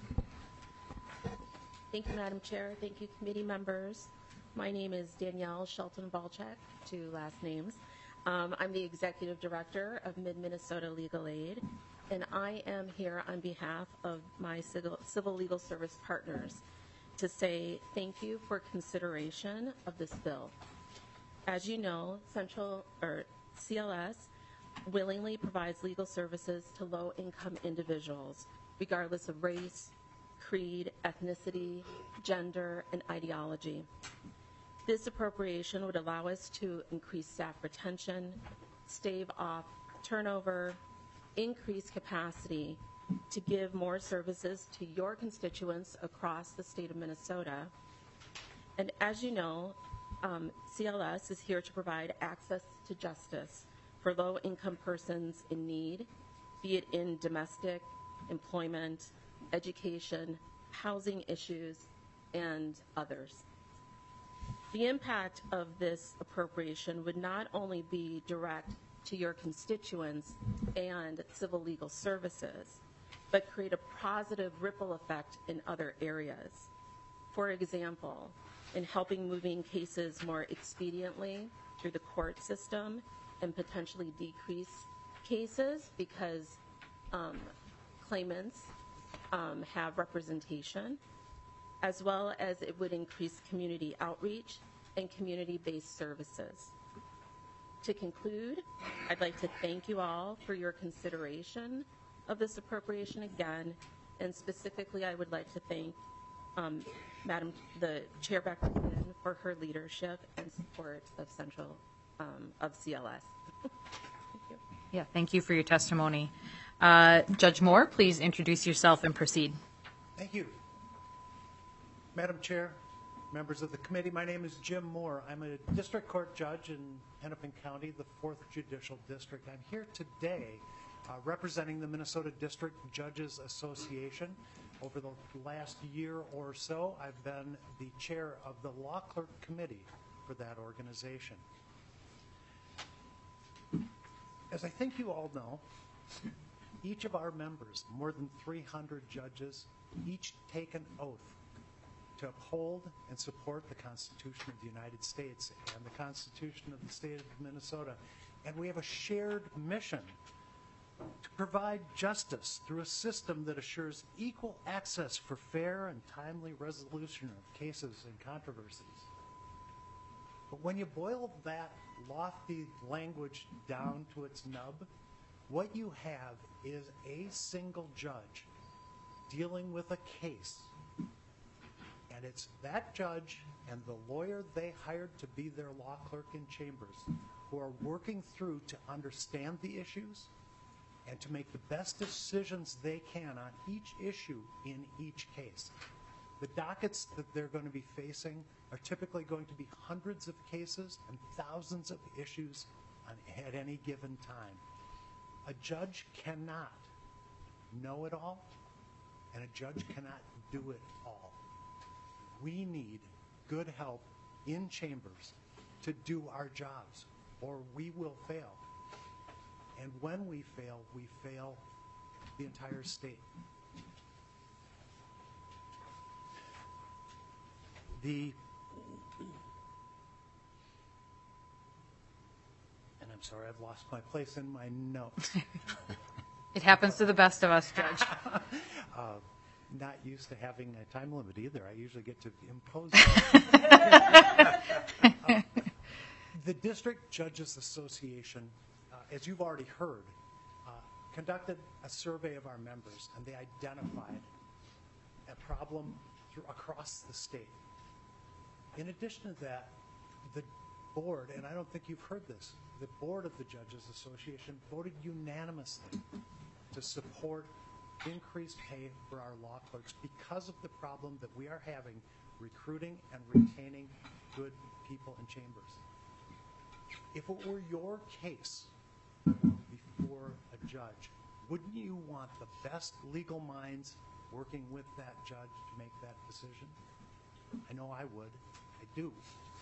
Thank you, Madam Chair. Thank you, committee members. My name is Danielle Shelton-Balchak, two last names. Um, I'm the Executive Director of Mid-Minnesota Legal Aid, and I am here on behalf of my civil, civil legal service partners to say thank you for consideration of this bill. As you know, Central or C L S willingly provides legal services to low-income individuals, regardless of race, creed, ethnicity, gender, and ideology. This appropriation would allow us to increase staff retention, stave off turnover, increase capacity to give more services to your constituents across the state of Minnesota. And as you know, um, C L S is here to provide access to justice for low-income persons in need, be it in domestic, employment, education, housing issues, and others. The impact of this appropriation would not only be direct to your constituents and civil legal services, but create a positive ripple effect in other areas. For example, in helping moving cases more expediently through the court system and potentially decrease cases because um, claimants um, have representation, as well as it would increase community outreach and community-based services. To conclude, I'd like to thank you all for your consideration of this appropriation again, and specifically I would like to thank um, Madam the Chair Becker for her leadership and support of Central um, of C L S. Thank you. Yeah, thank you for your testimony. Uh, Judge Moore, please introduce yourself and proceed. Thank you. Madam Chair, members of the committee, my name is Jim Moore. I'm a district court judge in Hennepin County, the fourth Judicial District. I'm here today uh, representing the Minnesota District Judges Association. Over the last year or so, I've been the chair of the Law Clerk Committee for that organization. As I think you all know, each of our members, more than three hundred judges, each take an oath to uphold and support the Constitution of the United States and the Constitution of the state of Minnesota. And we have a shared mission to provide justice through a system that assures equal access for fair and timely resolution of cases and controversies. But when you boil that lofty language down to its nub, what you have is a single judge dealing with a case. And it's that judge and the lawyer they hired to be their law clerk in chambers who are working through to understand the issues and to make the best decisions they can on each issue in each case. The dockets that they're going to be facing are typically going to be hundreds of cases and thousands of issues on, at any given time. A judge cannot know it all, and a judge cannot do it all. We need good help in chambers to do our jobs, or we will fail. And when we fail, we fail the entire state. The, and I'm sorry, I've lost my place in my notes. It happens to the best of us, Judge. uh, not used to having a time limit either. I usually get to impose uh, the District Judges Association, uh, as you've already heard, uh, conducted a survey of our members, and they identified a problem through, across the state. In addition to that, the board, and I don't think you've heard this, the board of the Judges Association voted unanimously to support increased pay for our law clerks because of the problem that we are having recruiting and retaining good people in chambers. If it were your case before a judge, wouldn't you want the best legal minds working with that judge to make that decision? I know I would. I do.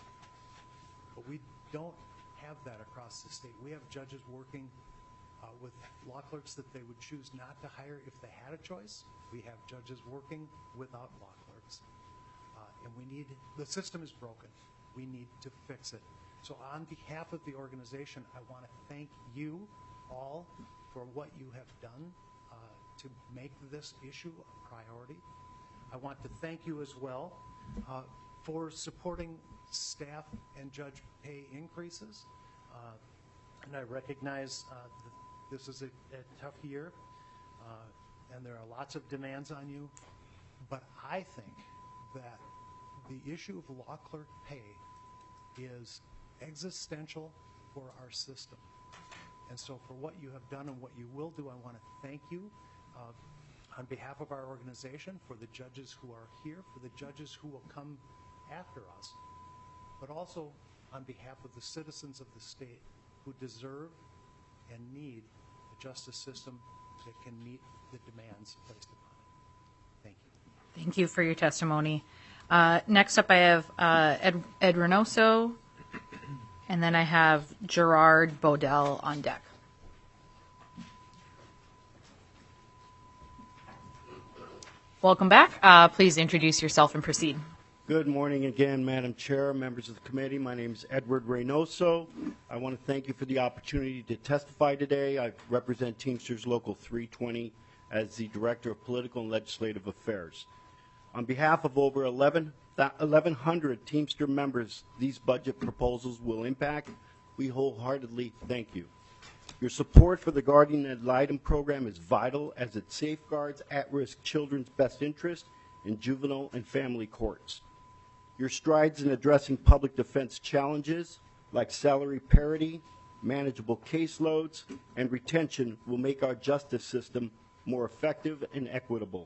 But we don't have that across the state. We have judges working uh, with law clerks that they would choose not to hire if they had a choice. We have judges working without law clerks. Uh, and we need, the system is broken. We need to fix it. So on behalf of the organization, I want to thank you all for what you have done uh, to make this issue a priority. I want to thank you as well uh, for supporting staff and judge pay increases. Uh, and I recognize uh, that this is a, a tough year, uh, and there are lots of demands on you. But I think that the issue of law clerk pay is existential for our system. And so for what you have done and what you will do, I want to thank you uh, on behalf of our organization, for the judges who are here, for the judges who will come after us, but also on behalf of the citizens of the state who deserve and need a justice system that can meet the demands placed upon it. Thank you. Thank you for your testimony. Uh, next up, I have uh, Ed, Ed Reynoso, and then I have Gerard Bodell on deck. Welcome back. Uh, please introduce yourself and proceed. Good morning again, Madam Chair, members of the committee. My name is Edward Reynoso. I want to thank you for the opportunity to testify today. I represent Teamsters Local three twenty as the Director of Political and Legislative Affairs. On behalf of over eleven hundred Teamster members these budget proposals will impact, we wholeheartedly thank you. Your support for the Guardian Ad Litem program is vital as it safeguards at-risk children's best interest in juvenile and family courts. Your strides in addressing public defense challenges like salary parity, manageable caseloads, and retention will make our justice system more effective and equitable.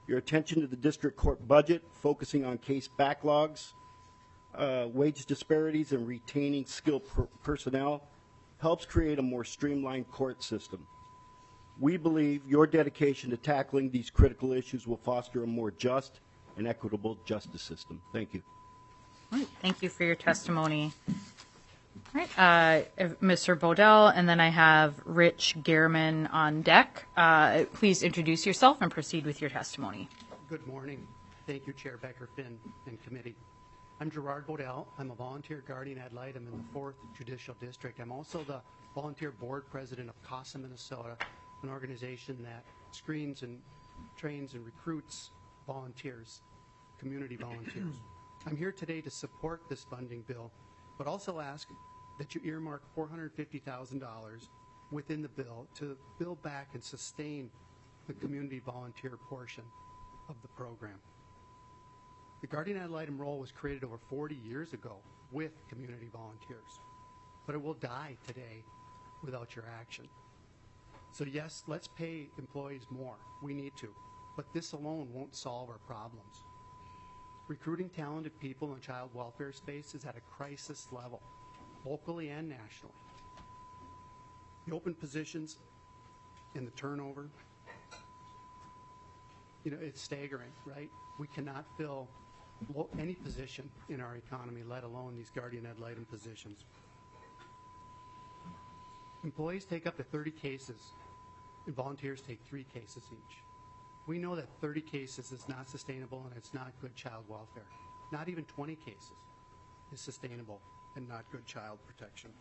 Your attention to the district court budget, focusing on case backlogs, uh, wage disparities, and retaining skilled per personnel, helps create a more streamlined court system. We believe your dedication to tackling these critical issues will foster a more just and equitable justice system. Thank you. All right, thank you for your testimony. All right, uh, Mister Bodell, and then I have Rich Gehrman on deck. Uh, please introduce yourself and proceed with your testimony. Good morning. Thank you, Chair Becker, Finn, and committee. I'm Gerard Bodell. I'm a volunteer guardian ad litem in the fourth Judicial District. I'm also the volunteer board president of CASA Minnesota, an organization that screens and trains and recruits volunteers, community volunteers. I'm here today to support this funding bill, but also ask that you earmark four hundred fifty thousand dollars within the bill to build back and sustain the community volunteer portion of the program. The guardian ad litem role was created over forty years ago with community volunteers, but it will die today without your action. So yes, let's pay employees more. We need to, but this alone won't solve our problems. Recruiting talented people in child welfare space is at a crisis level, locally and nationally. The open positions and the turnover, you know, it's staggering, right? We cannot fill any position in our economy, let alone these guardian ad litem positions. Employees take up to thirty cases, and volunteers take three cases each. We know that thirty cases is not sustainable and it's not good child welfare. Not even twenty cases is sustainable and not good child protection.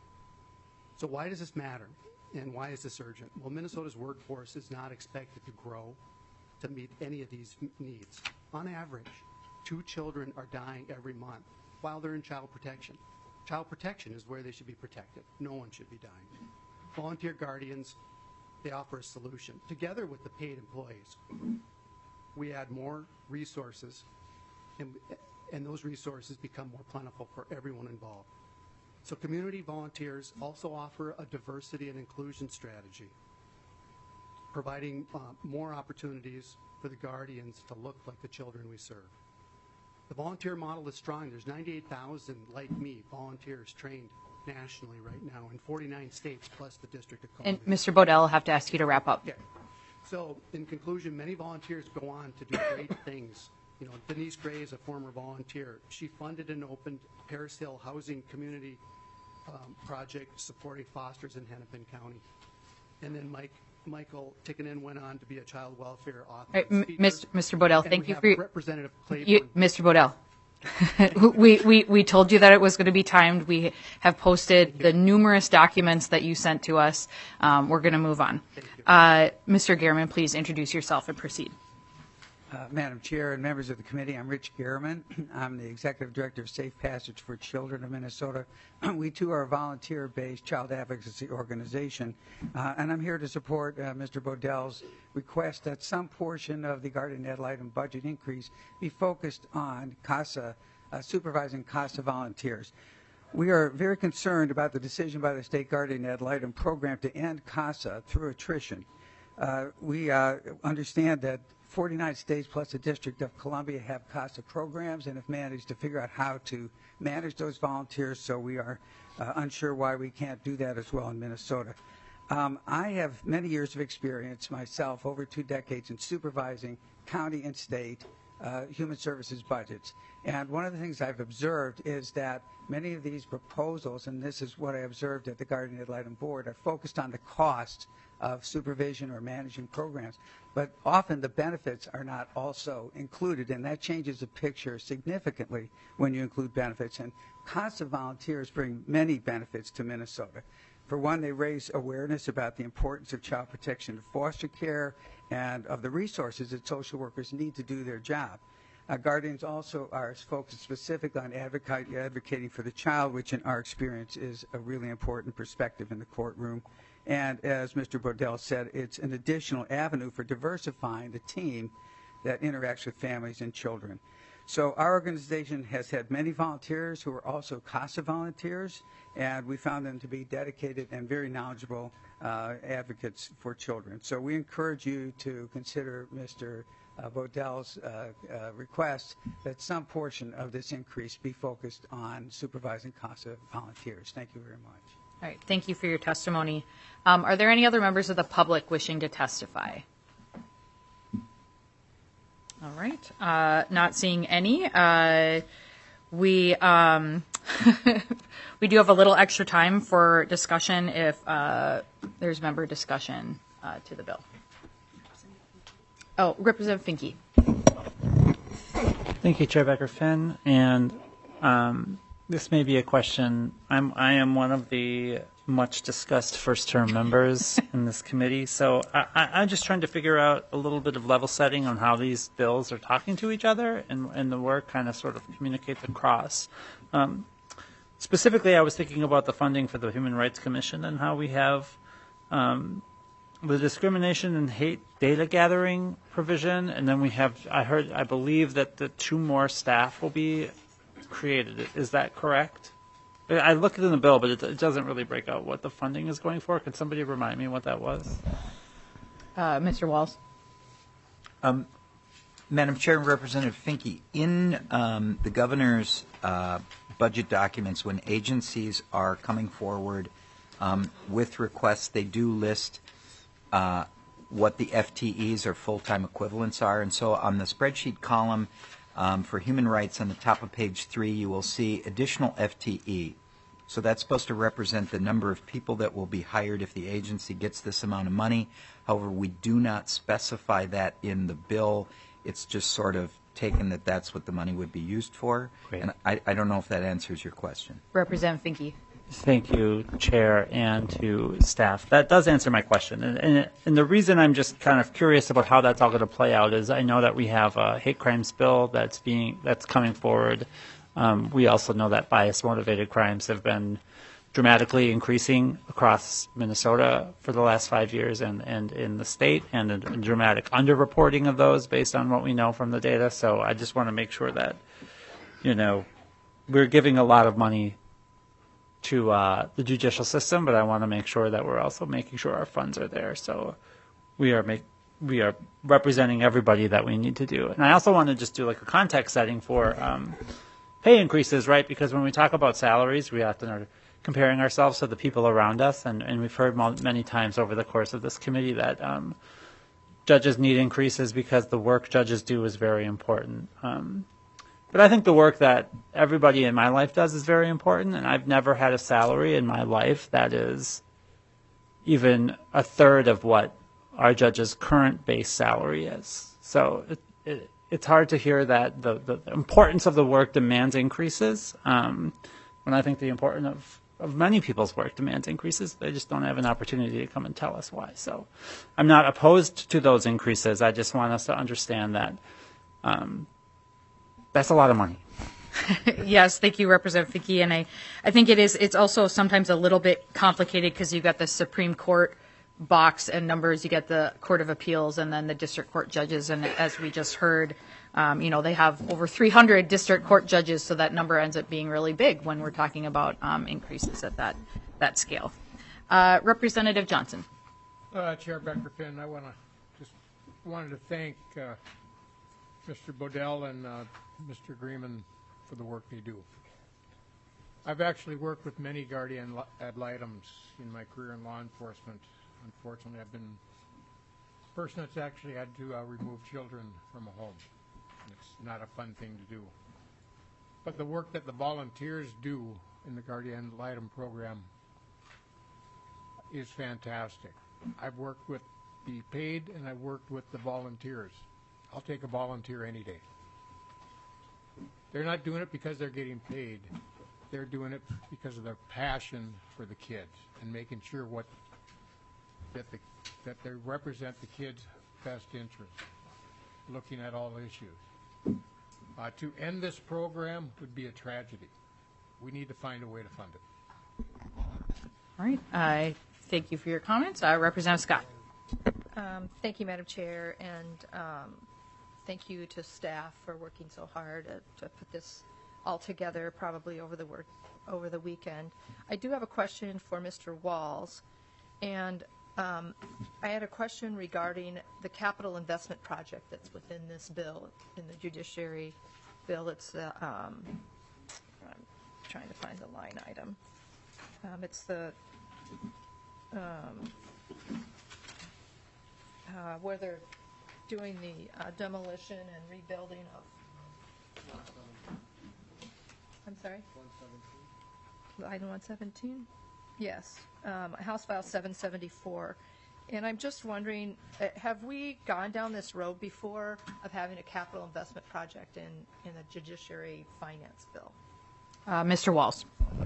So why does this matter and why is this urgent? Well, Minnesota's workforce is not expected to grow to meet any of these needs. On average, two children are dying every month while they're in child protection. Child protection is where they should be protected. No one should be dying. Volunteer guardians, they offer a solution. Together with the paid employees, we add more resources, and, and those resources become more plentiful for everyone involved. So community volunteers also offer a diversity and inclusion strategy, providing uh, more opportunities for the guardians to look like the children we serve. The volunteer model is strong. There's ninety-eight thousand, like me, volunteers trained nationally right now in forty-nine states plus the District of Columbia. And Mister Bodell, I'll have to ask you to wrap up. Okay. So in conclusion, many volunteers go on to do great things. You know, Denise Gray is a former volunteer. She funded and opened Paris Hill Housing Community um, Project supporting fosters in Hennepin County. And then Mike Michael Tickinen went on to be a child welfare author. Right, m- Mister Mister Bodell, thank you for your, Representative Claiborne. You, Mister Bodell. we, we, we told you that it was going to be timed. We have posted the numerous documents that you sent to us. Um, we're going to move on. Uh, Mister Gehrman, please introduce yourself and proceed. Uh, Madam Chair and members of the committee, I'm Rich Gehrman. I'm the Executive Director of Safe Passage for Children of Minnesota. We, too, are a volunteer-based child advocacy organization, uh, and I'm here to support uh, Mister Bodell's request that some portion of the guardian ad litem budget increase be focused on CASA, uh, supervising CASA volunteers. We are very concerned about the decision by the state guardian ad litem program to end CASA through attrition. Uh, we uh, understand that forty-nine states plus the District of Columbia have CASA programs and have managed to figure out how to manage those volunteers, so we are uh, unsure why we can't do that as well in Minnesota. Um, I have many years of experience myself, over two decades, in supervising county and state uh, human services budgets. And one of the things I've observed is that many of these proposals, and this is what I observed at the Guardian Ad Litem Board, are focused on the cost of supervision or managing programs. But often the benefits are not also included, and that changes the picture significantly when you include benefits. And CASA volunteers bring many benefits to Minnesota. For one, they raise awareness about the importance of child protection and foster care and of the resources that social workers need to do their job. Uh, guardians also are focused specifically on advocate, advocating for the child, which in our experience is a really important perspective in the courtroom. And as Mister Bodell said, it's an additional avenue for diversifying the team that interacts with families and children. So our organization has had many volunteers who are also CASA volunteers, and we found them to be dedicated and very knowledgeable uh, advocates for children. So we encourage you to consider Mister uh, Bodell's uh, uh, request that some portion of this increase be focused on supervising CASA volunteers. Thank you very much. All right, thank you for your testimony. Um, are there any other members of the public wishing to testify? All right, uh, not seeing any. Uh, we um, we do have a little extra time for discussion if uh, there's member discussion uh, to the bill. Oh, Representative Finke. Thank you, Chair Becker-Finn. And um, this may be a question. I'm I am one of the much discussed first-term members in this committee, so I, I, I'm just trying to figure out a little bit of level setting on how these bills are talking to each other, and, and the work kind of sort of communicates across. Um, specifically, I was thinking about the funding for the Human Rights Commission and how we have um, the discrimination and hate data gathering provision, and then we have, I heard, I believe that the two more staff will be created. Is that correct? I looked in the bill, but it, it doesn't really break out what the funding is going for. Could somebody remind me what that was? Uh, Mister Walls. Um, Madam Chair and Representative Finke, in um, the governor's uh, budget documents, when agencies are coming forward um, with requests, they do list uh, what the F T Es or full-time equivalents are. And so on the spreadsheet column um, for human rights on the top of page three, you will see additional F T E. So that's supposed to represent the number of people that will be hired if the agency gets this amount of money. However, we do not specify that in the bill. It's just sort of taken that that's what the money would be used for. Great. And I, I don't know if that answers your question. Representative Finke. Thank you, Chair, and to staff. That does answer my question. And, and, and the reason I'm just kind of curious about how that's all going to play out is I know that we have a hate crimes bill that's being that's coming forward. Um, we also know that bias-motivated crimes have been dramatically increasing across Minnesota for the last five years and, and in the state, and a, a dramatic underreporting of those based on what we know from the data. So I just want to make sure that, you know, we're giving a lot of money to uh, the judicial system, but I want to make sure that we're also making sure our funds are there. So we are make, we are representing everybody that we need to do. And I also want to just do like a context setting for um, pay increases, right? Because when we talk about salaries, we often are comparing ourselves to the people around us, and, and we've heard many times over the course of this committee that um, judges need increases because the work judges do is very important. Um, but I think the work that everybody in my life does is very important, and I've never had a salary in my life that is even a third of what our judge's current base salary is. So it, it, it's hard to hear that the, the importance of the work demands increases, um, when I think the importance of of many people's work demands increases. They just don't have an opportunity to come and tell us why. So I'm not opposed to those increases. I just want us to understand that um, that's a lot of money. Yes, thank you, Representative Finke. And I, I think it is, it's also sometimes a little bit complicated because you've got the Supreme Court box and numbers, you get the Court of Appeals and then the district court judges. And as we just heard, Um, you know, they have over three hundred district court judges, so that number ends up being really big when we're talking about um, increases at that that scale. Uh, Representative Johnson. Uh, Chair Becker-Finn, I want to just wanted to thank uh, Mister Bodell and uh, Mister Greeman for the work they do. I've actually worked with many guardian ad litems in my career in law enforcement. Unfortunately, I've been the person that's actually had to uh, remove children from a home. It's not a fun thing to do. But the work that the volunteers do in the Guardian ad litem program is fantastic. I've worked with the paid and I've worked with the volunteers. I'll take a volunteer any day. They're not doing it because they're getting paid. They're doing it because of their passion for the kids and making sure what that the that they represent the kids' best interest, looking at all issues. Uh, to end this program would be a tragedy. We need to find a way to fund it. All right. I thank you for your comments. Uh, Representative Scott. Um, thank you, Madam Chair, and um, thank you to staff for working so hard uh, to put this all together, probably over the work over the weekend. I do have a question for Mister Walls, and Um, I had a question regarding the capital investment project that's within this bill, in the judiciary bill. It's the, um, I'm trying to find the line item. Um, it's the, um, uh, where they're doing the uh, demolition and rebuilding of, I'm sorry? Item one seventeen? Yes, um, House File seven seventy-four. And I'm just wondering, uh, have we gone down this road before of having a capital investment project in, in the judiciary finance bill? Uh, Mister Walls.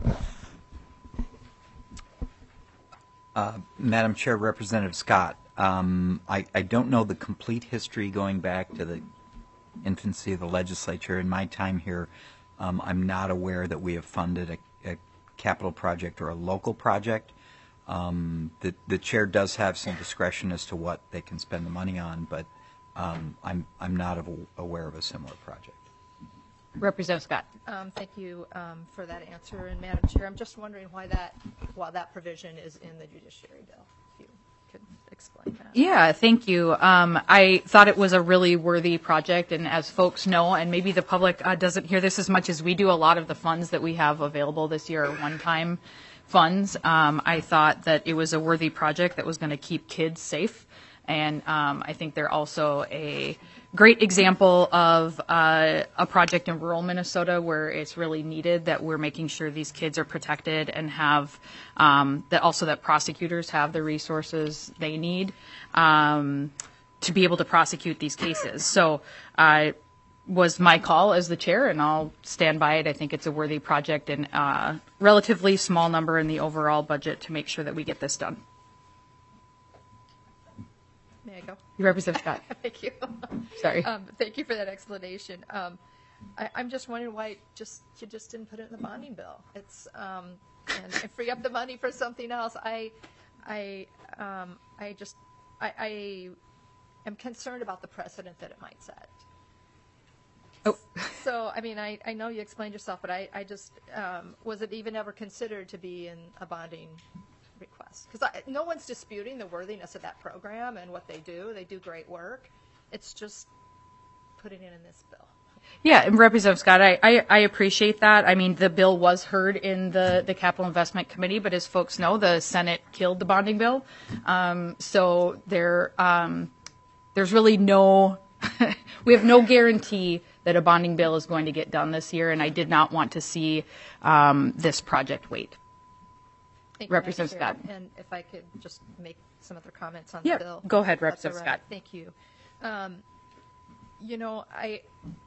Uh, Madam Chair, Representative Scott, um, I, I don't know the complete history going back to the infancy of the legislature. In my time here, um, I'm not aware that we have funded a, a capital project or a local project. Um, the, the chair does have some discretion as to what they can spend the money on, but um, I'm, I'm not av- aware of a similar project. Representative Scott. Um, thank you um, for that answer. And Madam Chair, I'm just wondering why that, why that provision is in the judiciary bill. If you could explain that. Yeah, thank you. Um, I thought it was a really worthy project, and as folks know, and maybe the public uh, doesn't hear this as much as we do, a lot of the funds that we have available this year are one-time funds. Um, I thought that it was a worthy project that was going to keep kids safe, and um, I think they're also a great example of uh, a project in rural Minnesota where it's really needed, that we're making sure these kids are protected and have um, that also that prosecutors have the resources they need um, to be able to prosecute these cases. So uh, was my call as the chair, and I'll stand by it. I think it's a worthy project and uh, relatively small number in the overall budget to make sure that we get this done. May I go? You represent Scott. Thank you. Sorry. Um, thank you for that explanation. Um, I, I'm just wondering why just you just didn't put it in the bonding bill. It's um, and, and free up the money for something else. I, I, um, I just, I, I am concerned about the precedent that it might set. Oh. So, I mean, I, I know you explained yourself, but I, I just, um, was it even ever considered to be in a bonding request? Because no one's disputing the worthiness of that program and what they do. They do great work. It's just putting it in this bill. Yeah, and Representative Scott, I, I, I appreciate that. I mean, the bill was heard in the, the Capital Investment Committee, but as folks know, the Senate killed the bonding bill. Um, so there, um, there's really no, we have no guarantee that a bonding bill is going to get done this year, and I did not want to see um, this project wait. Thank you, Representative Madam Scott. Chair. And if I could just make some other comments on Yeah, the bill. go ahead, That's all Representative right. Scott. Thank you. Um, you know, I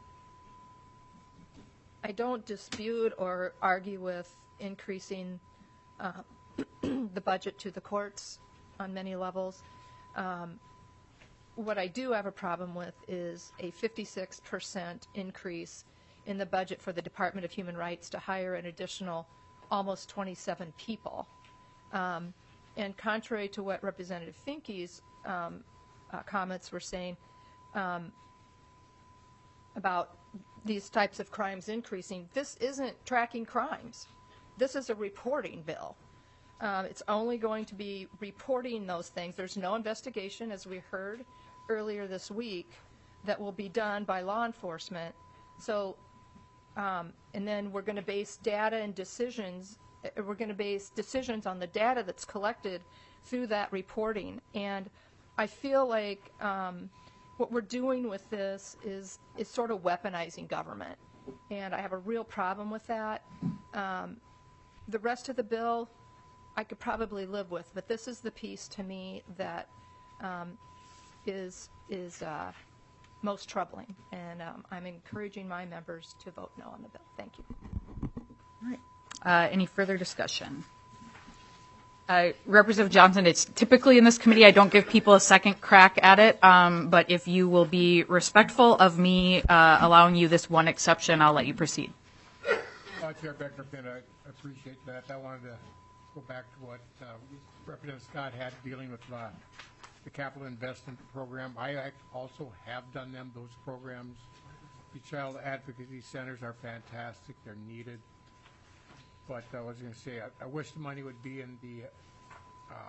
I don't dispute or argue with increasing uh, the budget to the courts on many levels. Um, what I do have a problem with is a fifty-six percent increase in the budget for the Department of Human Rights to hire an additional almost twenty-seven people. Um, and contrary to what Representative Finke's um, uh, comments were saying um, about these types of crimes increasing, this isn't tracking crimes. This is a reporting bill. Um, it's only going to be reporting those things. There's no investigation, as we heard earlier this week, that will be done by law enforcement. So, um, and then we're going to base data and decisions, uh, we're going to base decisions on the data that's collected through that reporting. And I feel like um, what we're doing with this is, is sort of weaponizing government. And I have a real problem with that. Um, the rest of the bill, I could probably live with, but this is the piece to me that um, is is uh, most troubling, and um, I'm encouraging my members to vote no on the bill. Thank you. All right. Uh, any further discussion? Uh, Representative Johnson, it's typically in this committee I don't give people a second crack at it, um, but if you will be respectful of me uh, allowing you this one exception, I'll let you proceed. Uh, Chair Becker-Finn, I appreciate that. I wanted to go back to what uh, Representative Scott had dealing with uh, the capital investment program. I act- also have done them, those programs. The child advocacy centers are fantastic. They're needed. But I was going to say, I, I wish the money would be in the um,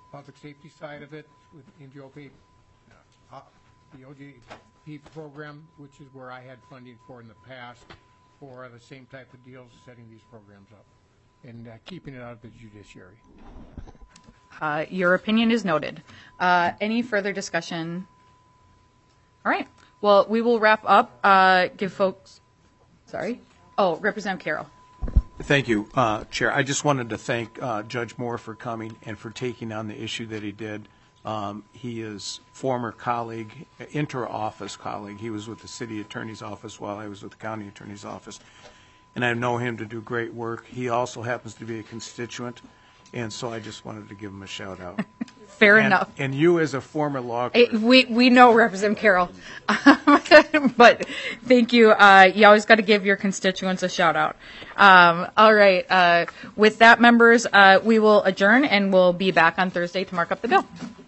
public safety side of it with in the O J, uh, the O J P program, which is where I had funding for in the past for the same type of deals, setting these programs up and uh, keeping it out of the judiciary. Uh, your opinion is noted. Uh, any further discussion? All right. Well, we will wrap up. Uh, give folks. Sorry. Oh, Representative Carroll. Thank you, uh, Chair. I just wanted to thank uh, Judge Moore for coming and for taking on the issue that he did. Um, he is former colleague, inter-office colleague. He was with the city attorney's office while I was with the county attorney's office. And I know him to do great work. He also happens to be a constituent, and so I just wanted to give him a shout out. Fair and, enough. And you as a former law It, we we know Representative Carroll, but thank you. Uh, you always got to give your constituents a shout out. Um, all right. Uh, with that, members, uh, we will adjourn and we'll be back on Thursday to mark up the bill.